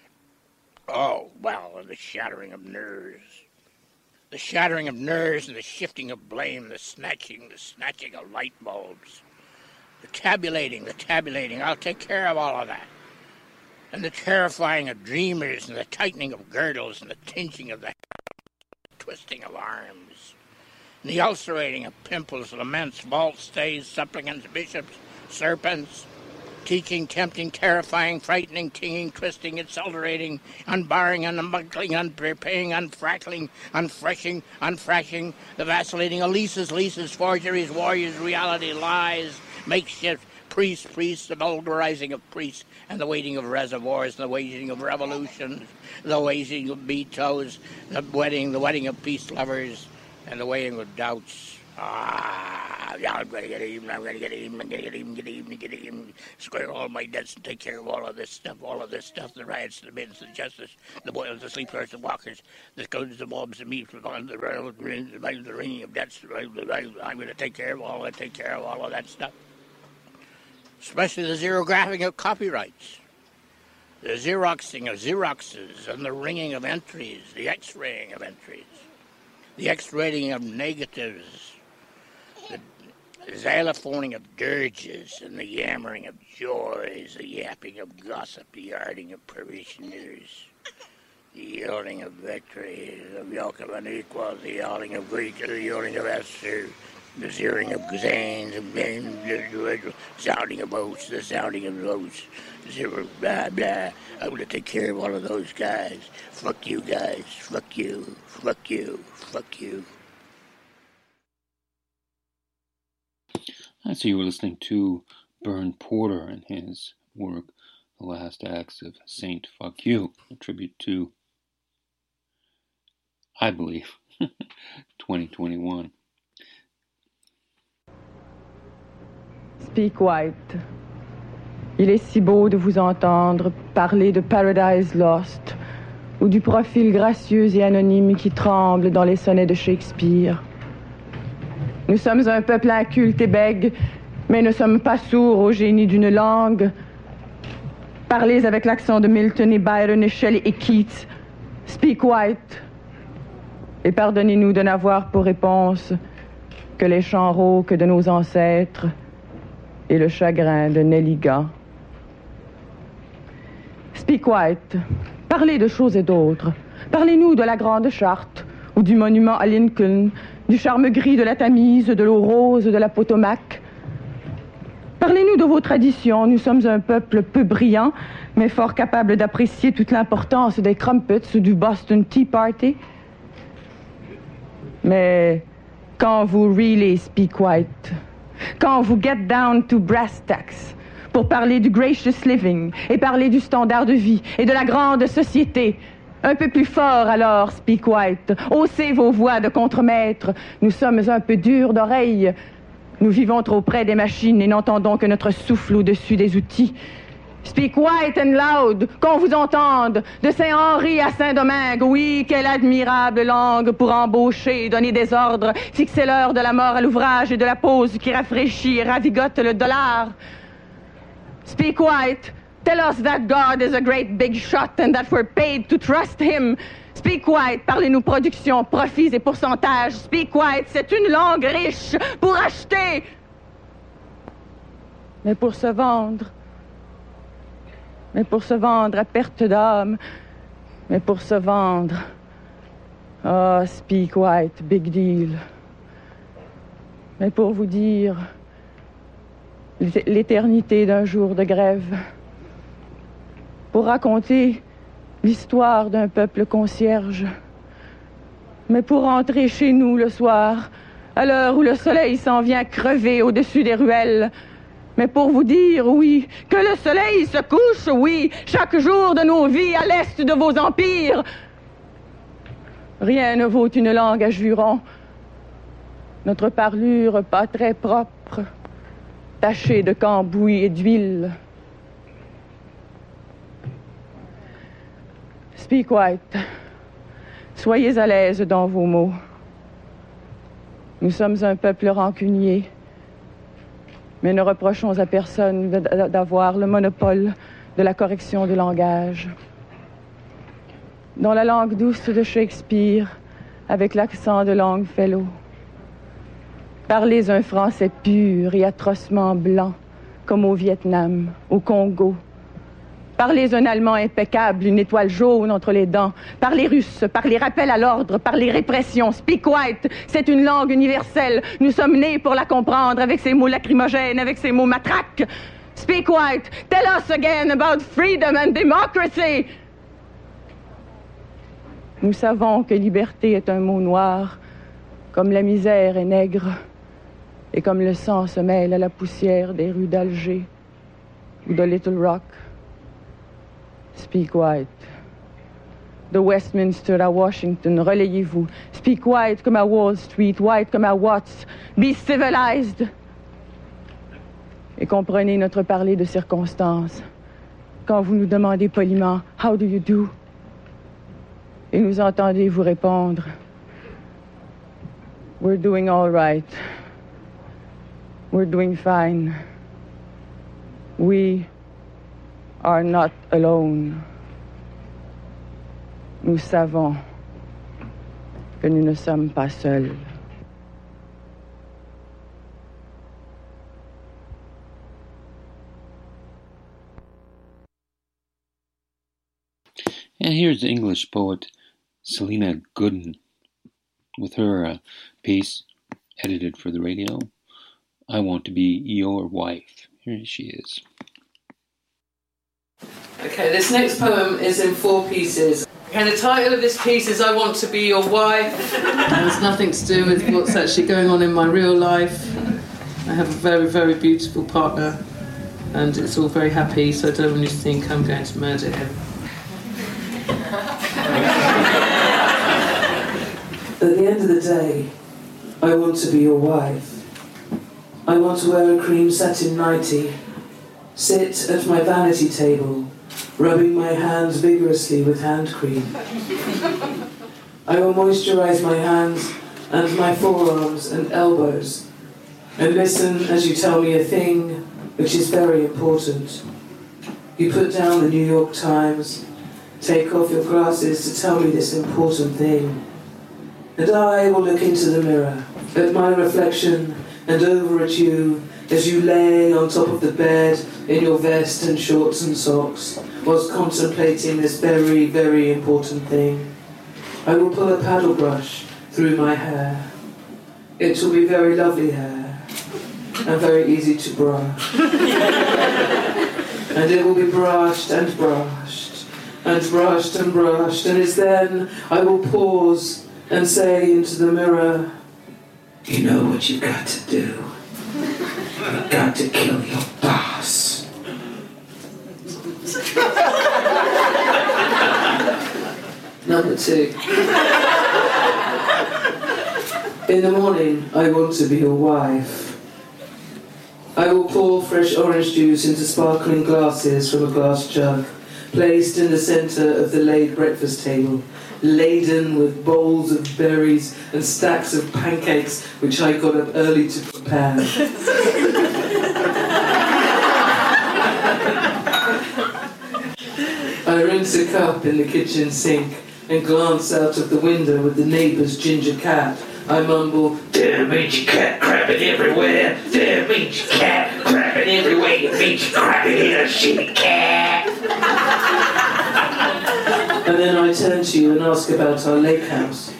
Oh, well, and the shattering of nerves. The shattering of nerves and the shifting of blame, the snatching, the snatching of light bulbs, the tabulating, the tabulating. I'll take care of all of that. And the terrifying of dreamers and the tightening of girdles and the tinching of the twisting of arms, and the ulcerating of pimples, laments, vaults, stays, supplicants, bishops, serpents, teaching, tempting, terrifying, frightening, tinging, twisting, accelerating, unbarring, unbuckling, unprepaying, unfrackling, unfreshing, unfrashing, the vacillating of leases, leases, forgeries, warriors, reality, lies, makeshift, priests, priests, the vulgarizing of priests, and the waiting of reservoirs, the waging of revolutions, the waging of vetoes, the wedding, the wedding of peace lovers, and the weighing of doubts. Ah, yeah, I'm going to get even, I'm going to get even, I'm going to get even, get even, get even, square all my debts and take care of all of this stuff, all of this stuff, the riots, the bids, the justice, the boils, the sleepers, the walkers, the codes, the mobs, the meats, the the railroad, the ringing of debts. I'm going to take care of all that, take care of all of that stuff. Especially the zerographing of copyrights, the xeroxing of xeroxes, and the ringing of entries, the x-raying of entries, the x-rating of negatives, the xylophoning of dirges, and the yammering of joys, the yapping of gossip, the yarding of parishioners, the yielding of victory, the yoke of unequal, the yielding of Greek, the yielding of Esther, the zeroing of Zanes, the sounding of oaths, the sounding of oaths, zero, blah, blah. I'm going to take care of all of those guys. Fuck you guys. Fuck you. Fuck you. Fuck you. So you were listening to Byrne Porter and his work, The Last Acts of Saint Fuck You, a tribute to, I believe, twenty twenty-one. Speak White. Il est si beau de vous entendre parler de Paradise Lost ou du profil gracieux et anonyme qui tremble dans les sonnets de Shakespeare. Nous sommes un peuple inculte et bègue, mais ne sommes pas sourds au génie d'une langue. Parlez avec l'accent de Milton et Byron et Shelley et Keats. Speak White. Et pardonnez-nous de n'avoir pour réponse que les chants rauques de nos ancêtres et le chagrin de Nelligan. Speak White. Parlez de choses et d'autres. Parlez-nous de la Grande Charte ou du monument à Lincoln, du charme gris de la Tamise, de l'eau rose de la Potomac. Parlez-nous de vos traditions. Nous sommes un peuple peu brillant, mais fort capable d'apprécier toute l'importance des crumpets ou du Boston Tea Party. Mais quand vous really speak white, quand vous get down to brass tacks, pour parler du gracious living et parler du standard de vie et de la grande société, un peu plus fort alors, speak white. Haussez vos voix de contremaître. Nous sommes un peu durs d'oreille. Nous vivons trop près des machines et n'entendons que notre souffle au-dessus des outils. Speak white and loud, qu'on vous entende, de Saint-Henri à Saint-Domingue. Oui, quelle admirable langue pour embaucher, donner des ordres, fixer l'heure de la mort à l'ouvrage et de la pause qui rafraîchit et ravigote le dollar. Speak white, Tell us that God is a great big shot and that we're paid to trust him. Speak White, parlez-nous production, profits et pourcentages. Speak White, c'est une langue riche pour acheter, mais pour se vendre. Mais pour se vendre à perte d'âme. Mais pour se vendre. Ah, oh, Speak White, big deal. Mais pour vous dire l'éternité d'un jour de grève. Pour raconter l'histoire d'un peuple concierge. Mais pour rentrer chez nous le soir, à l'heure où le soleil s'en vient crever au-dessus des ruelles. Mais pour vous dire, oui, que le soleil se couche, oui, chaque jour de nos vies à l'est de vos empires. Rien ne vaut une langue à jurons. Notre parlure pas très propre, tachée de cambouis et d'huile. Speak White, soyez à l'aise dans vos mots. Nous sommes un peuple rancunier, mais ne reprochons à personne d'avoir le monopole de la correction du langage. Dans la langue douce de Shakespeare, avec l'accent de Longfellow, parlez un français pur et atrocement blanc, comme au Vietnam, au Congo. Parlez un allemand impeccable, une étoile jaune entre les dents. Parlez russe, parlez rappel à l'ordre, parlez répression. Speak White, c'est une langue universelle. Nous sommes nés pour la comprendre avec ses mots lacrymogènes, avec ses mots matraques. Speak White, tell us again about freedom and democracy. Nous savons que liberté est un mot noir, comme la misère est nègre, et comme le sang se mêle à la poussière des rues d'Alger ou de Little Rock. Speak White. De Westminster à Washington, relayez-vous. Speak White comme à Wall Street, White comme à Watts. Be civilized. Et comprenez notre parler de circonstances. Quand vous nous demandez poliment, how do you do? Et nous entendez vous répondre, we're doing all right. We're doing fine. We are not alone. Nous savons que nous ne sommes pas seuls. And here's the English poet Selena Gooden with her uh, piece edited for the radio, I Want to Be Your Wife. Here she is. Okay, this next poem is in four pieces. And the title of this piece is I Want to Be Your Wife. It has nothing to do with what's actually going on in my real life. I have a very, very beautiful partner and it's all very happy, so I don't want you to think I'm going to murder him. At the end of the day, I want to be your wife. I want to wear a cream satin nightie, sit at my vanity table, rubbing my hands vigorously with hand cream. I will moisturise my hands and my forearms and elbows, and listen as you tell me a thing which is very important. You put down the New York Times, take off your glasses to tell me this important thing. And I will look into the mirror, at my reflection, and over at you, as you lay on top of the bed in your vest and shorts and socks, whilst contemplating this very, very important thing. I will pull a paddle brush through my hair. It will be very lovely hair, and very easy to brush. And it will be brushed and brushed, and brushed and brushed, and it's then I will pause and say into the mirror, you know what you've got to do. You've got to kill your boss. Number two. In the morning, I want to be your wife. I will pour fresh orange juice into sparkling glasses from a glass jug, placed in the centre of the laid breakfast table, laden with bowls of berries and stacks of pancakes which I got up early to prepare. I rinse a cup in the kitchen sink and glance out of the window at the neighbour's ginger cat. I mumble, "Damn mangy cat, crapping everywhere. Damn mangy cat, crapping everywhere. You mangy crapping little shitty cat." And then I turn to you and ask about our lake house.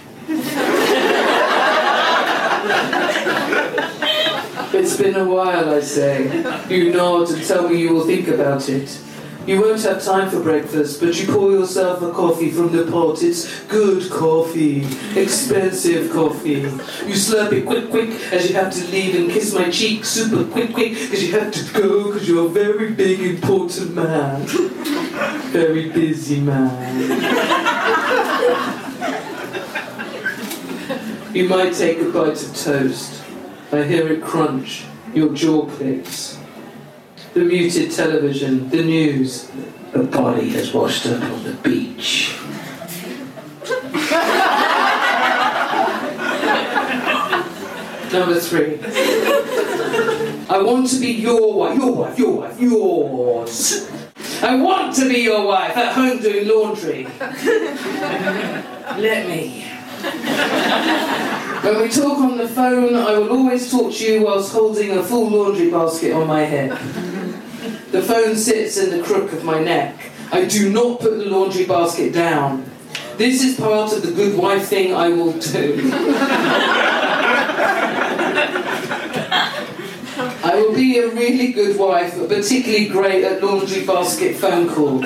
It's been a while, I say. You nod and tell me you will think about it. You won't have time for breakfast, but you pour yourself a coffee from the pot. It's good coffee, expensive coffee. You slurp it quick, quick, as you have to leave and kiss my cheek super quick, quick, because you have to go, because you're a very big, important man. Very busy man. You might take a bite of toast. I hear it crunch. Your jaw clicks. The muted television, the news. A body has washed up on the beach. Number three. I want to be your wife, your wife, your wife, yours. I want to be your wife at home doing laundry. Let me. When we talk on the phone, I will always talk to you whilst holding a full laundry basket on my head. The phone sits in the crook of my neck. I do not put the laundry basket down. This is part of the good wife thing I will do. I will be a really good wife, but particularly great at laundry basket phone calls.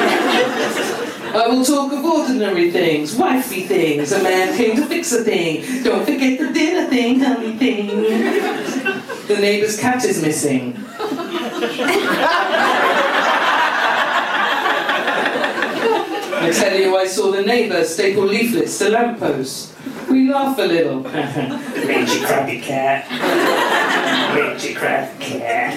I will talk of ordinary things, wifey things. A man came to fix a thing. Don't forget the dinner thing, honey thing. The neighbour's cat is missing. I tell you, I saw the neighbour staple leaflets to lampposts. We laugh a little. Mangy crappy cat. Mangy crappy cat.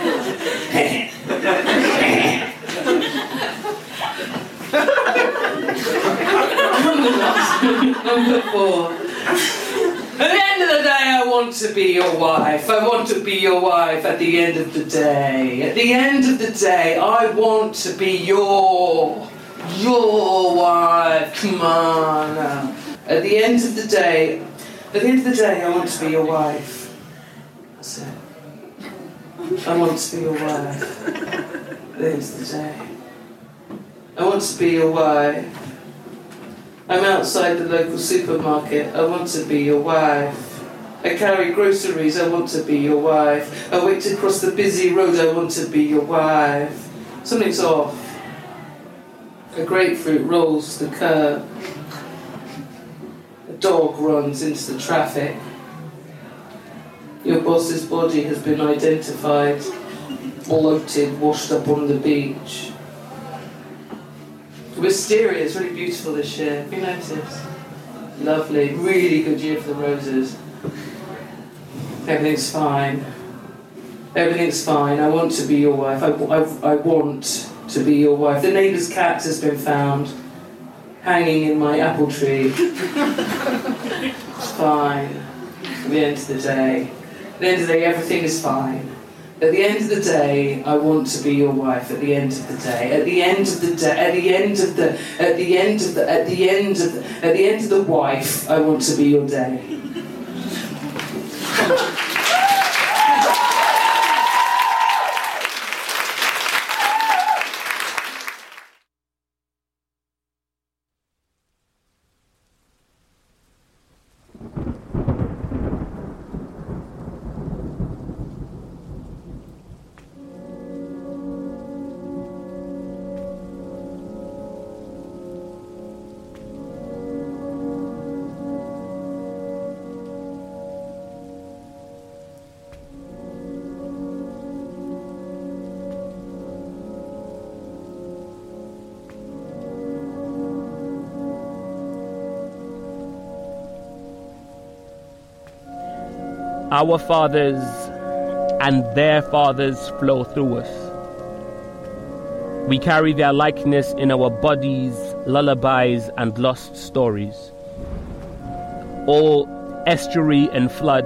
Number four. At the end of the day, I want to be your wife. I want to be your wife at the end of the day. At the end of the day, I want to be your, your wife. Come on. At the end of the day, at the end of the day, I want to be your wife. That's it. I want to be your wife. At the end of the day. I want to be your wife. I'm outside the local supermarket. I want to be your wife. I carry groceries. I want to be your wife. I wait to cross the busy road. I want to be your wife. Something's off. A grapefruit rolls the curb. A dog runs into the traffic. Your boss's body has been identified, bloated, washed up on the beach. Wisteria is really beautiful this year. Have you noticed? Lovely. Really good year for the roses. Everything's fine. Everything's fine. I want to be your wife. I, I, I want to be your wife. The neighbour's cat has been found hanging in my apple tree. It's fine. At the end of the day. At the end of the day, everything is fine. At the end of the day, I want to be your wife. At the end of the day, at the end of the day, at the end of the, at the end of the, at the end of the, at the end of the wife, I want to be your day. Our fathers and their fathers flow through us. We carry their likeness in our bodies, lullabies, and lost stories. All estuary and flood,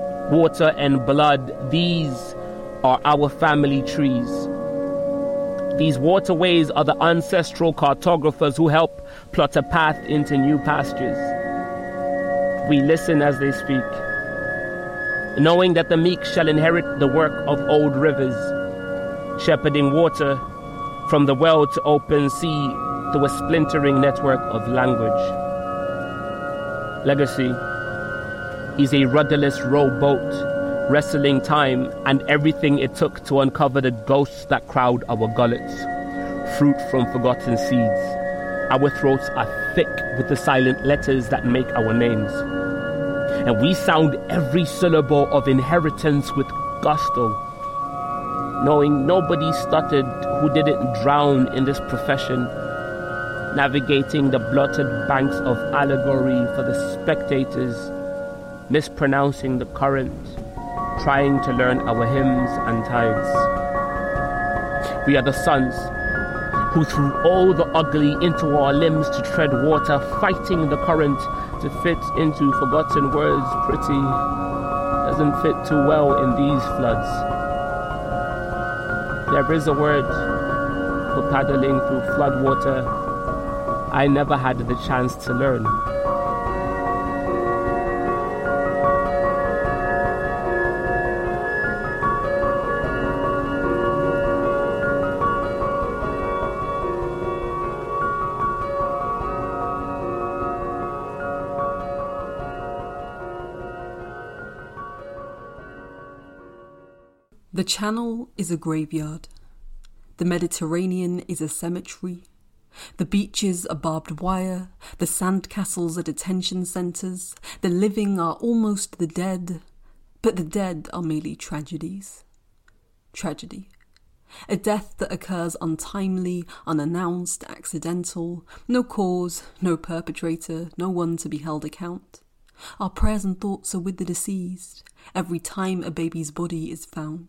water and blood, these are our family trees. These waterways are the ancestral cartographers who help plot a path into new pastures. We listen as they speak, knowing that the meek shall inherit the work of old rivers, shepherding water from the well to open sea to a splintering network of language. Legacy is a rudderless rowboat, wrestling time and everything it took to uncover the ghosts that crowd our gullets, fruit from forgotten seeds. Our throats are thick with the silent letters that make our names, and we sound every syllable of inheritance with gusto, knowing nobody stuttered who didn't drown in this profession, navigating the blotted banks of allegory for the spectators, mispronouncing the current, trying to learn our hymns and tides. We are the sons who threw all the ugly into our limbs to tread water, fighting the current to fit into forgotten words. Pretty doesn't fit too well in these floods. There is a word for paddling through floodwater I never had the chance to learn. The Channel is a graveyard. The Mediterranean is a cemetery. The beaches are barbed wire. The sandcastles are detention centres. The living are almost the dead. But the dead are merely tragedies. Tragedy. A death that occurs untimely, unannounced, accidental. No cause, no perpetrator, no one to be held account. Our prayers and thoughts are with the deceased every time a baby's body is found.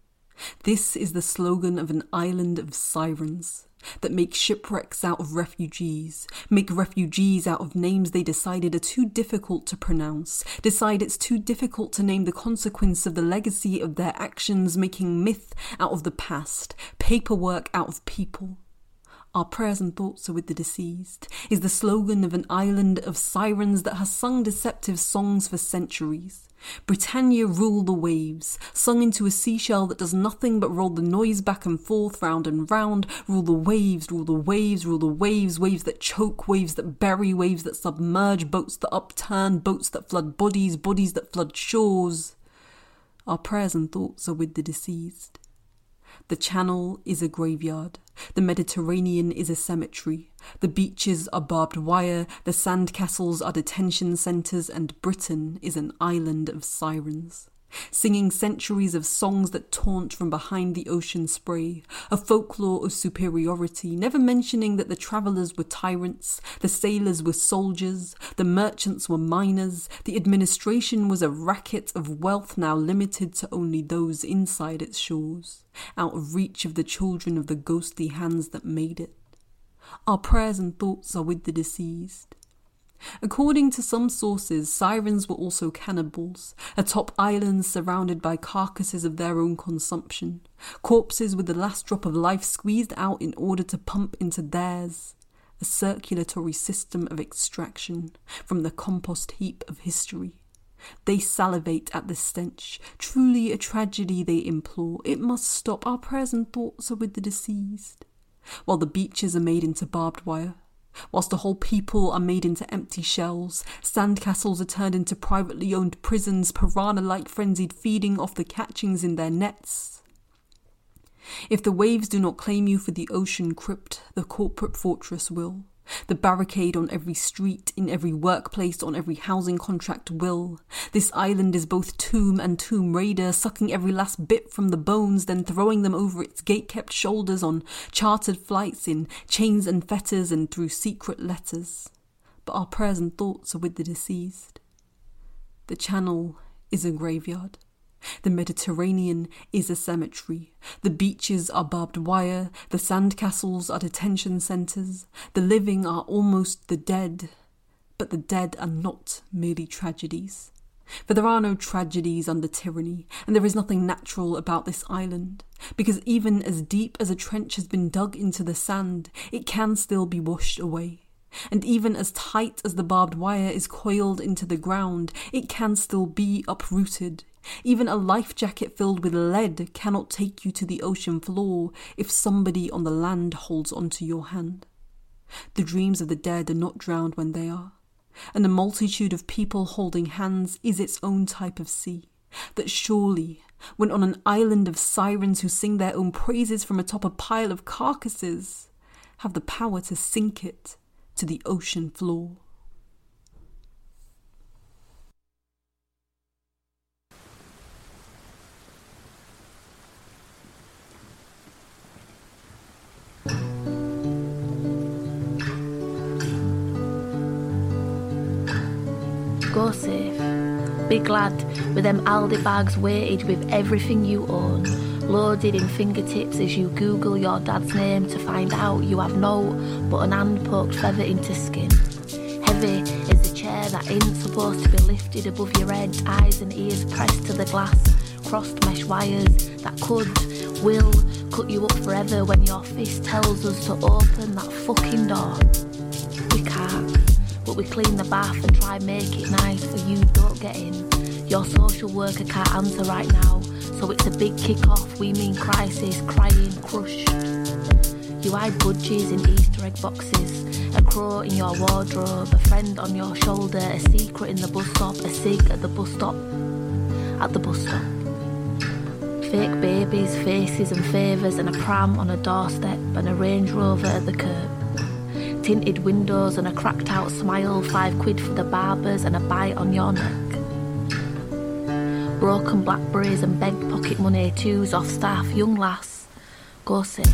This is the slogan of an island of sirens that make shipwrecks out of refugees, make refugees out of names they decided are too difficult to pronounce, decide it's too difficult to name the consequence of the legacy of their actions, making myth out of the past, paperwork out of people. Our prayers and thoughts are with the deceased is the slogan of an island of sirens that has sung deceptive songs for centuries. Britannia rule the waves, sung into a seashell that does nothing but roll the noise back and forth, round and round. Rule the waves, rule the waves, rule the waves, waves that choke, waves that bury, waves that submerge, boats that upturn, boats that flood bodies, bodies that flood shores. Our prayers and thoughts are with the deceased. The Channel is a graveyard. The Mediterranean is a cemetery. The beaches are barbed wire. The sandcastles are detention centres. And Britain is an island of sirens, singing centuries of songs that taunt from behind the ocean spray, a folklore of superiority, never mentioning that the travellers were tyrants, the sailors were soldiers, the merchants were miners, the administration was a racket of wealth now limited to only those inside its shores, out of reach of the children of the ghostly hands that made it. Our prayers and thoughts are with the deceased. According to some sources, sirens were also cannibals, atop islands surrounded by carcasses of their own consumption, corpses with the last drop of life squeezed out in order to pump into theirs, a circulatory system of extraction from the compost heap of history. They salivate at the stench, truly a tragedy they implore. It must stop. Our prayers and thoughts are with the deceased. While the beaches are made into barbed wire, whilst the whole people are made into empty shells, sandcastles are turned into privately owned prisons, piranha-like frenzied feeding off the catchings in their nets. If the waves do not claim you for the ocean crypt, the corporate fortress will. The barricade on every street, in every workplace, on every housing contract will. This island is both tomb and tomb raider, sucking every last bit from the bones, then throwing them over its gate-kept shoulders on chartered flights, in chains and fetters and through secret letters. But our prayers and thoughts are with the deceased. The Channel is a graveyard. The Mediterranean is a cemetery. The beaches are barbed wire. The sandcastles are detention centres. The living are almost the dead. But the dead are not merely tragedies. For there are no tragedies under tyranny, and there is nothing natural about this island, because even as deep as a trench has been dug into the sand, it can still be washed away. And even as tight as the barbed wire is coiled into the ground, it can still be uprooted. Even a life jacket filled with lead cannot take you to the ocean floor if somebody on the land holds onto your hand. The dreams of the dead are not drowned when they are. And the multitude of people holding hands is its own type of sea, that surely, when on an island of sirens who sing their own praises from atop a pile of carcasses, have the power to sink it to the ocean floor. Go safe. Be glad with them Aldi bags weighted with everything you own, loaded in fingertips as you Google your dad's name to find out you have no but an hand-poked feather into skin. Heavy as the chair that ain't supposed to be lifted above your head, eyes and ears pressed to the glass, crossed mesh wires that could, will, cut you up forever when your fist tells us to open that fucking door. We can't. But we clean the bath and try make it nice for you don't get in. Your social worker can't answer right now, so it's a big kick-off, we mean crisis, crying, crushed. You hide budgies in Easter egg boxes, a crow in your wardrobe, a friend on your shoulder, a secret in the bus stop, a cig at the bus stop, at the bus stop. Fake babies, faces and favours, and a pram on a doorstep, and a Range Rover at the curb. Tinted windows and a cracked out smile, five quid for the barbers and a bite on your neck. Broken Blackberries and begged pocket money, twos off staff, young lass, go safe.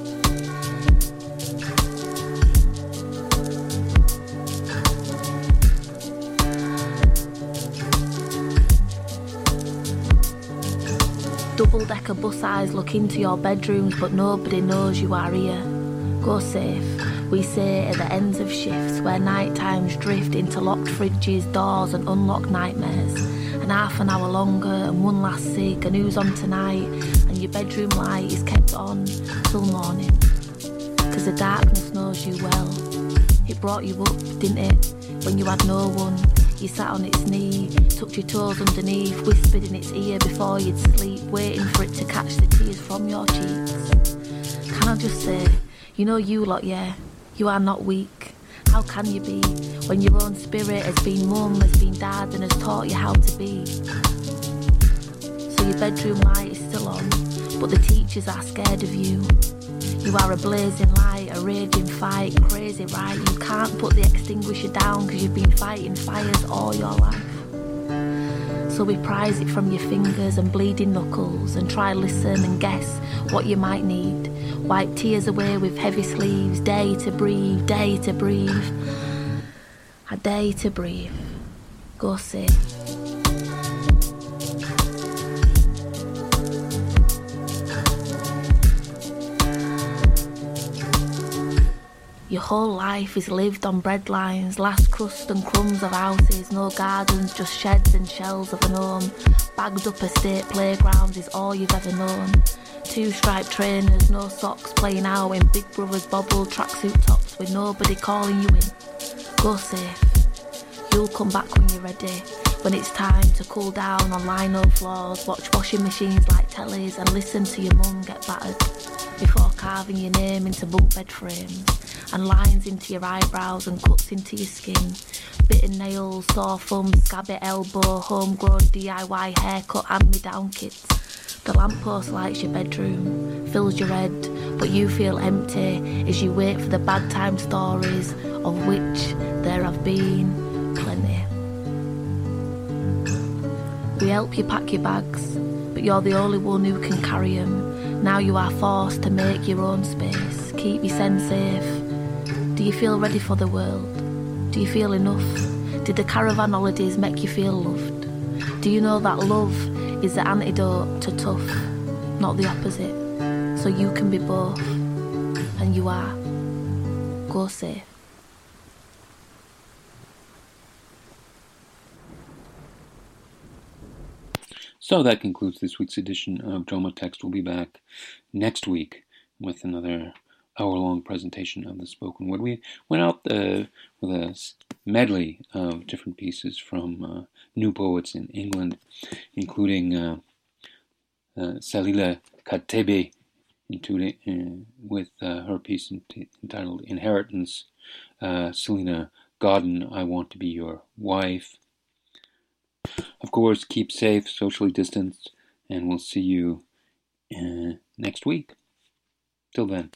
Double-decker bus eyes look into your bedrooms, but nobody knows you are here. Go safe. We say at the ends of shifts where night times drift into locked fridges, doors and unlocked nightmares. And half an hour longer and one last cig and who's on tonight, and your bedroom light is kept on till morning. Cause the darkness knows you well. It brought you up, didn't it? When you had no one, you sat on its knee, tucked your toes underneath, whispered in its ear before you'd sleep, waiting for it to catch the tears from your cheeks. Can I just say, you know you lot, yeah? You are not weak. How can you be when your own spirit has been mum, has been dad and has taught you how to be? So your bedroom light is still on, but the teachers are scared of you. You are a blazing light, a raging fight, crazy right? You can't put the extinguisher down because you've been fighting fires all your life. So we prise it from your fingers and bleeding knuckles and try listen and guess what you might need. Wipe tears away with heavy sleeves, day to breathe, day to breathe, a day to breathe. Go safe. Your whole life is lived on bread lines, last crust and crumbs of houses, no gardens, just sheds and shells of an home. Bagged up estate playgrounds is all you've ever known. Two striped trainers, no socks, playing out in Big Brother's bobble tracksuit tops with nobody calling you in. Go safe. You'll come back when you're ready, when it's time to cool down on lino floors, watch washing machines like tellies and listen to your mum get battered before carving your name into bunk bed frames and lines into your eyebrows and cuts into your skin. Bitten nails, sore thumbs, scabby elbow, homegrown D I Y haircut, hand-me-down kits. The lamppost lights your bedroom, fills your head, but you feel empty as you wait for the bad time stories, of which there have been plenty. We help you pack your bags, but you're the only one who can carry them. Now you are forced to make your own space, keep your sense safe. Do you feel ready for the world? Do you feel enough? Did the caravan holidays make you feel loved? Do you know that love is the antidote to tough, not the opposite? So you can be both, and you are. Go safe. So that concludes this week's edition of Drama Text. We'll be back next week with another hour-long presentation of the spoken word. We went out uh, with a medley of different pieces from uh, new poets in England, including uh, uh, Salila Katebe uh, with uh, her piece entitled Inheritance, uh, Selena Godden, I Want to Be Your Wife. Of course, keep safe, socially distanced, and we'll see you uh, next week. Till then.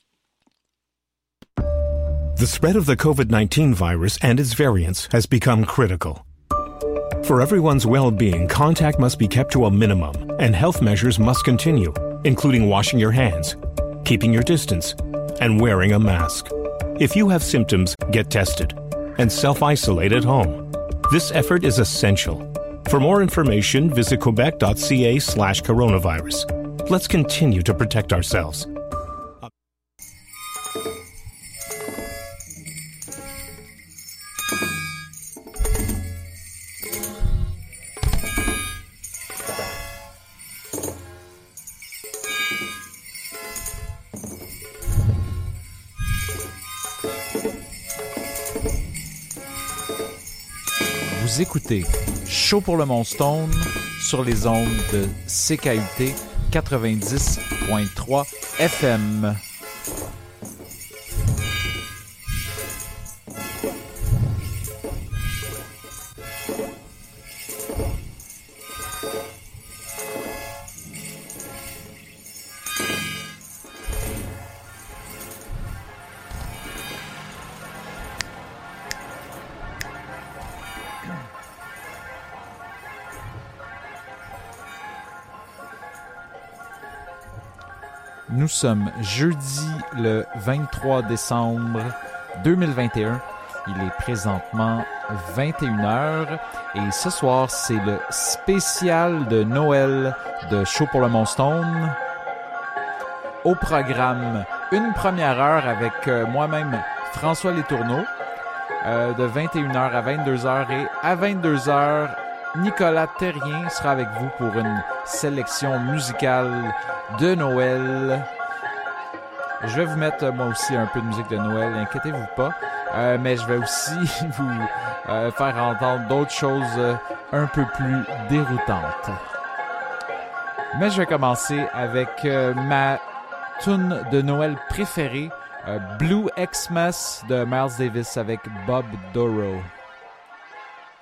The spread of the covid nineteen virus and its variants has become critical. For everyone's well-being, contact must be kept to a minimum, and health measures must continue, including washing your hands, keeping your distance, and wearing a mask. If you have symptoms, get tested, and self-isolate at home. This effort is essential. For more information, visit quebec.ca slash coronavirus. Let's continue to protect ourselves. Vous écoutez Show pour le Moonstone sur les ondes de C K U T quatre-vingt-dix point trois F M. Nous sommes jeudi le vingt-trois décembre deux mille vingt et un. Il est présentement vingt et une heures et ce soir, c'est le spécial de Noël de Show pour le Moonstone. Au programme, une première heure avec euh, moi-même François Letourneau euh, de vingt et une heures à vingt-deux heures et à vingt-deux heures, Nicolas Terrien sera avec vous pour une sélection musicale de Noël. Je vais vous mettre moi aussi un peu de musique de Noël, inquiétez-vous pas, euh, mais je vais aussi vous euh, faire entendre d'autres choses euh, un peu plus déroutantes. Mais je vais commencer avec euh, ma tune de Noël préférée, euh, Blue Xmas de Miles Davis avec Bob Dorough.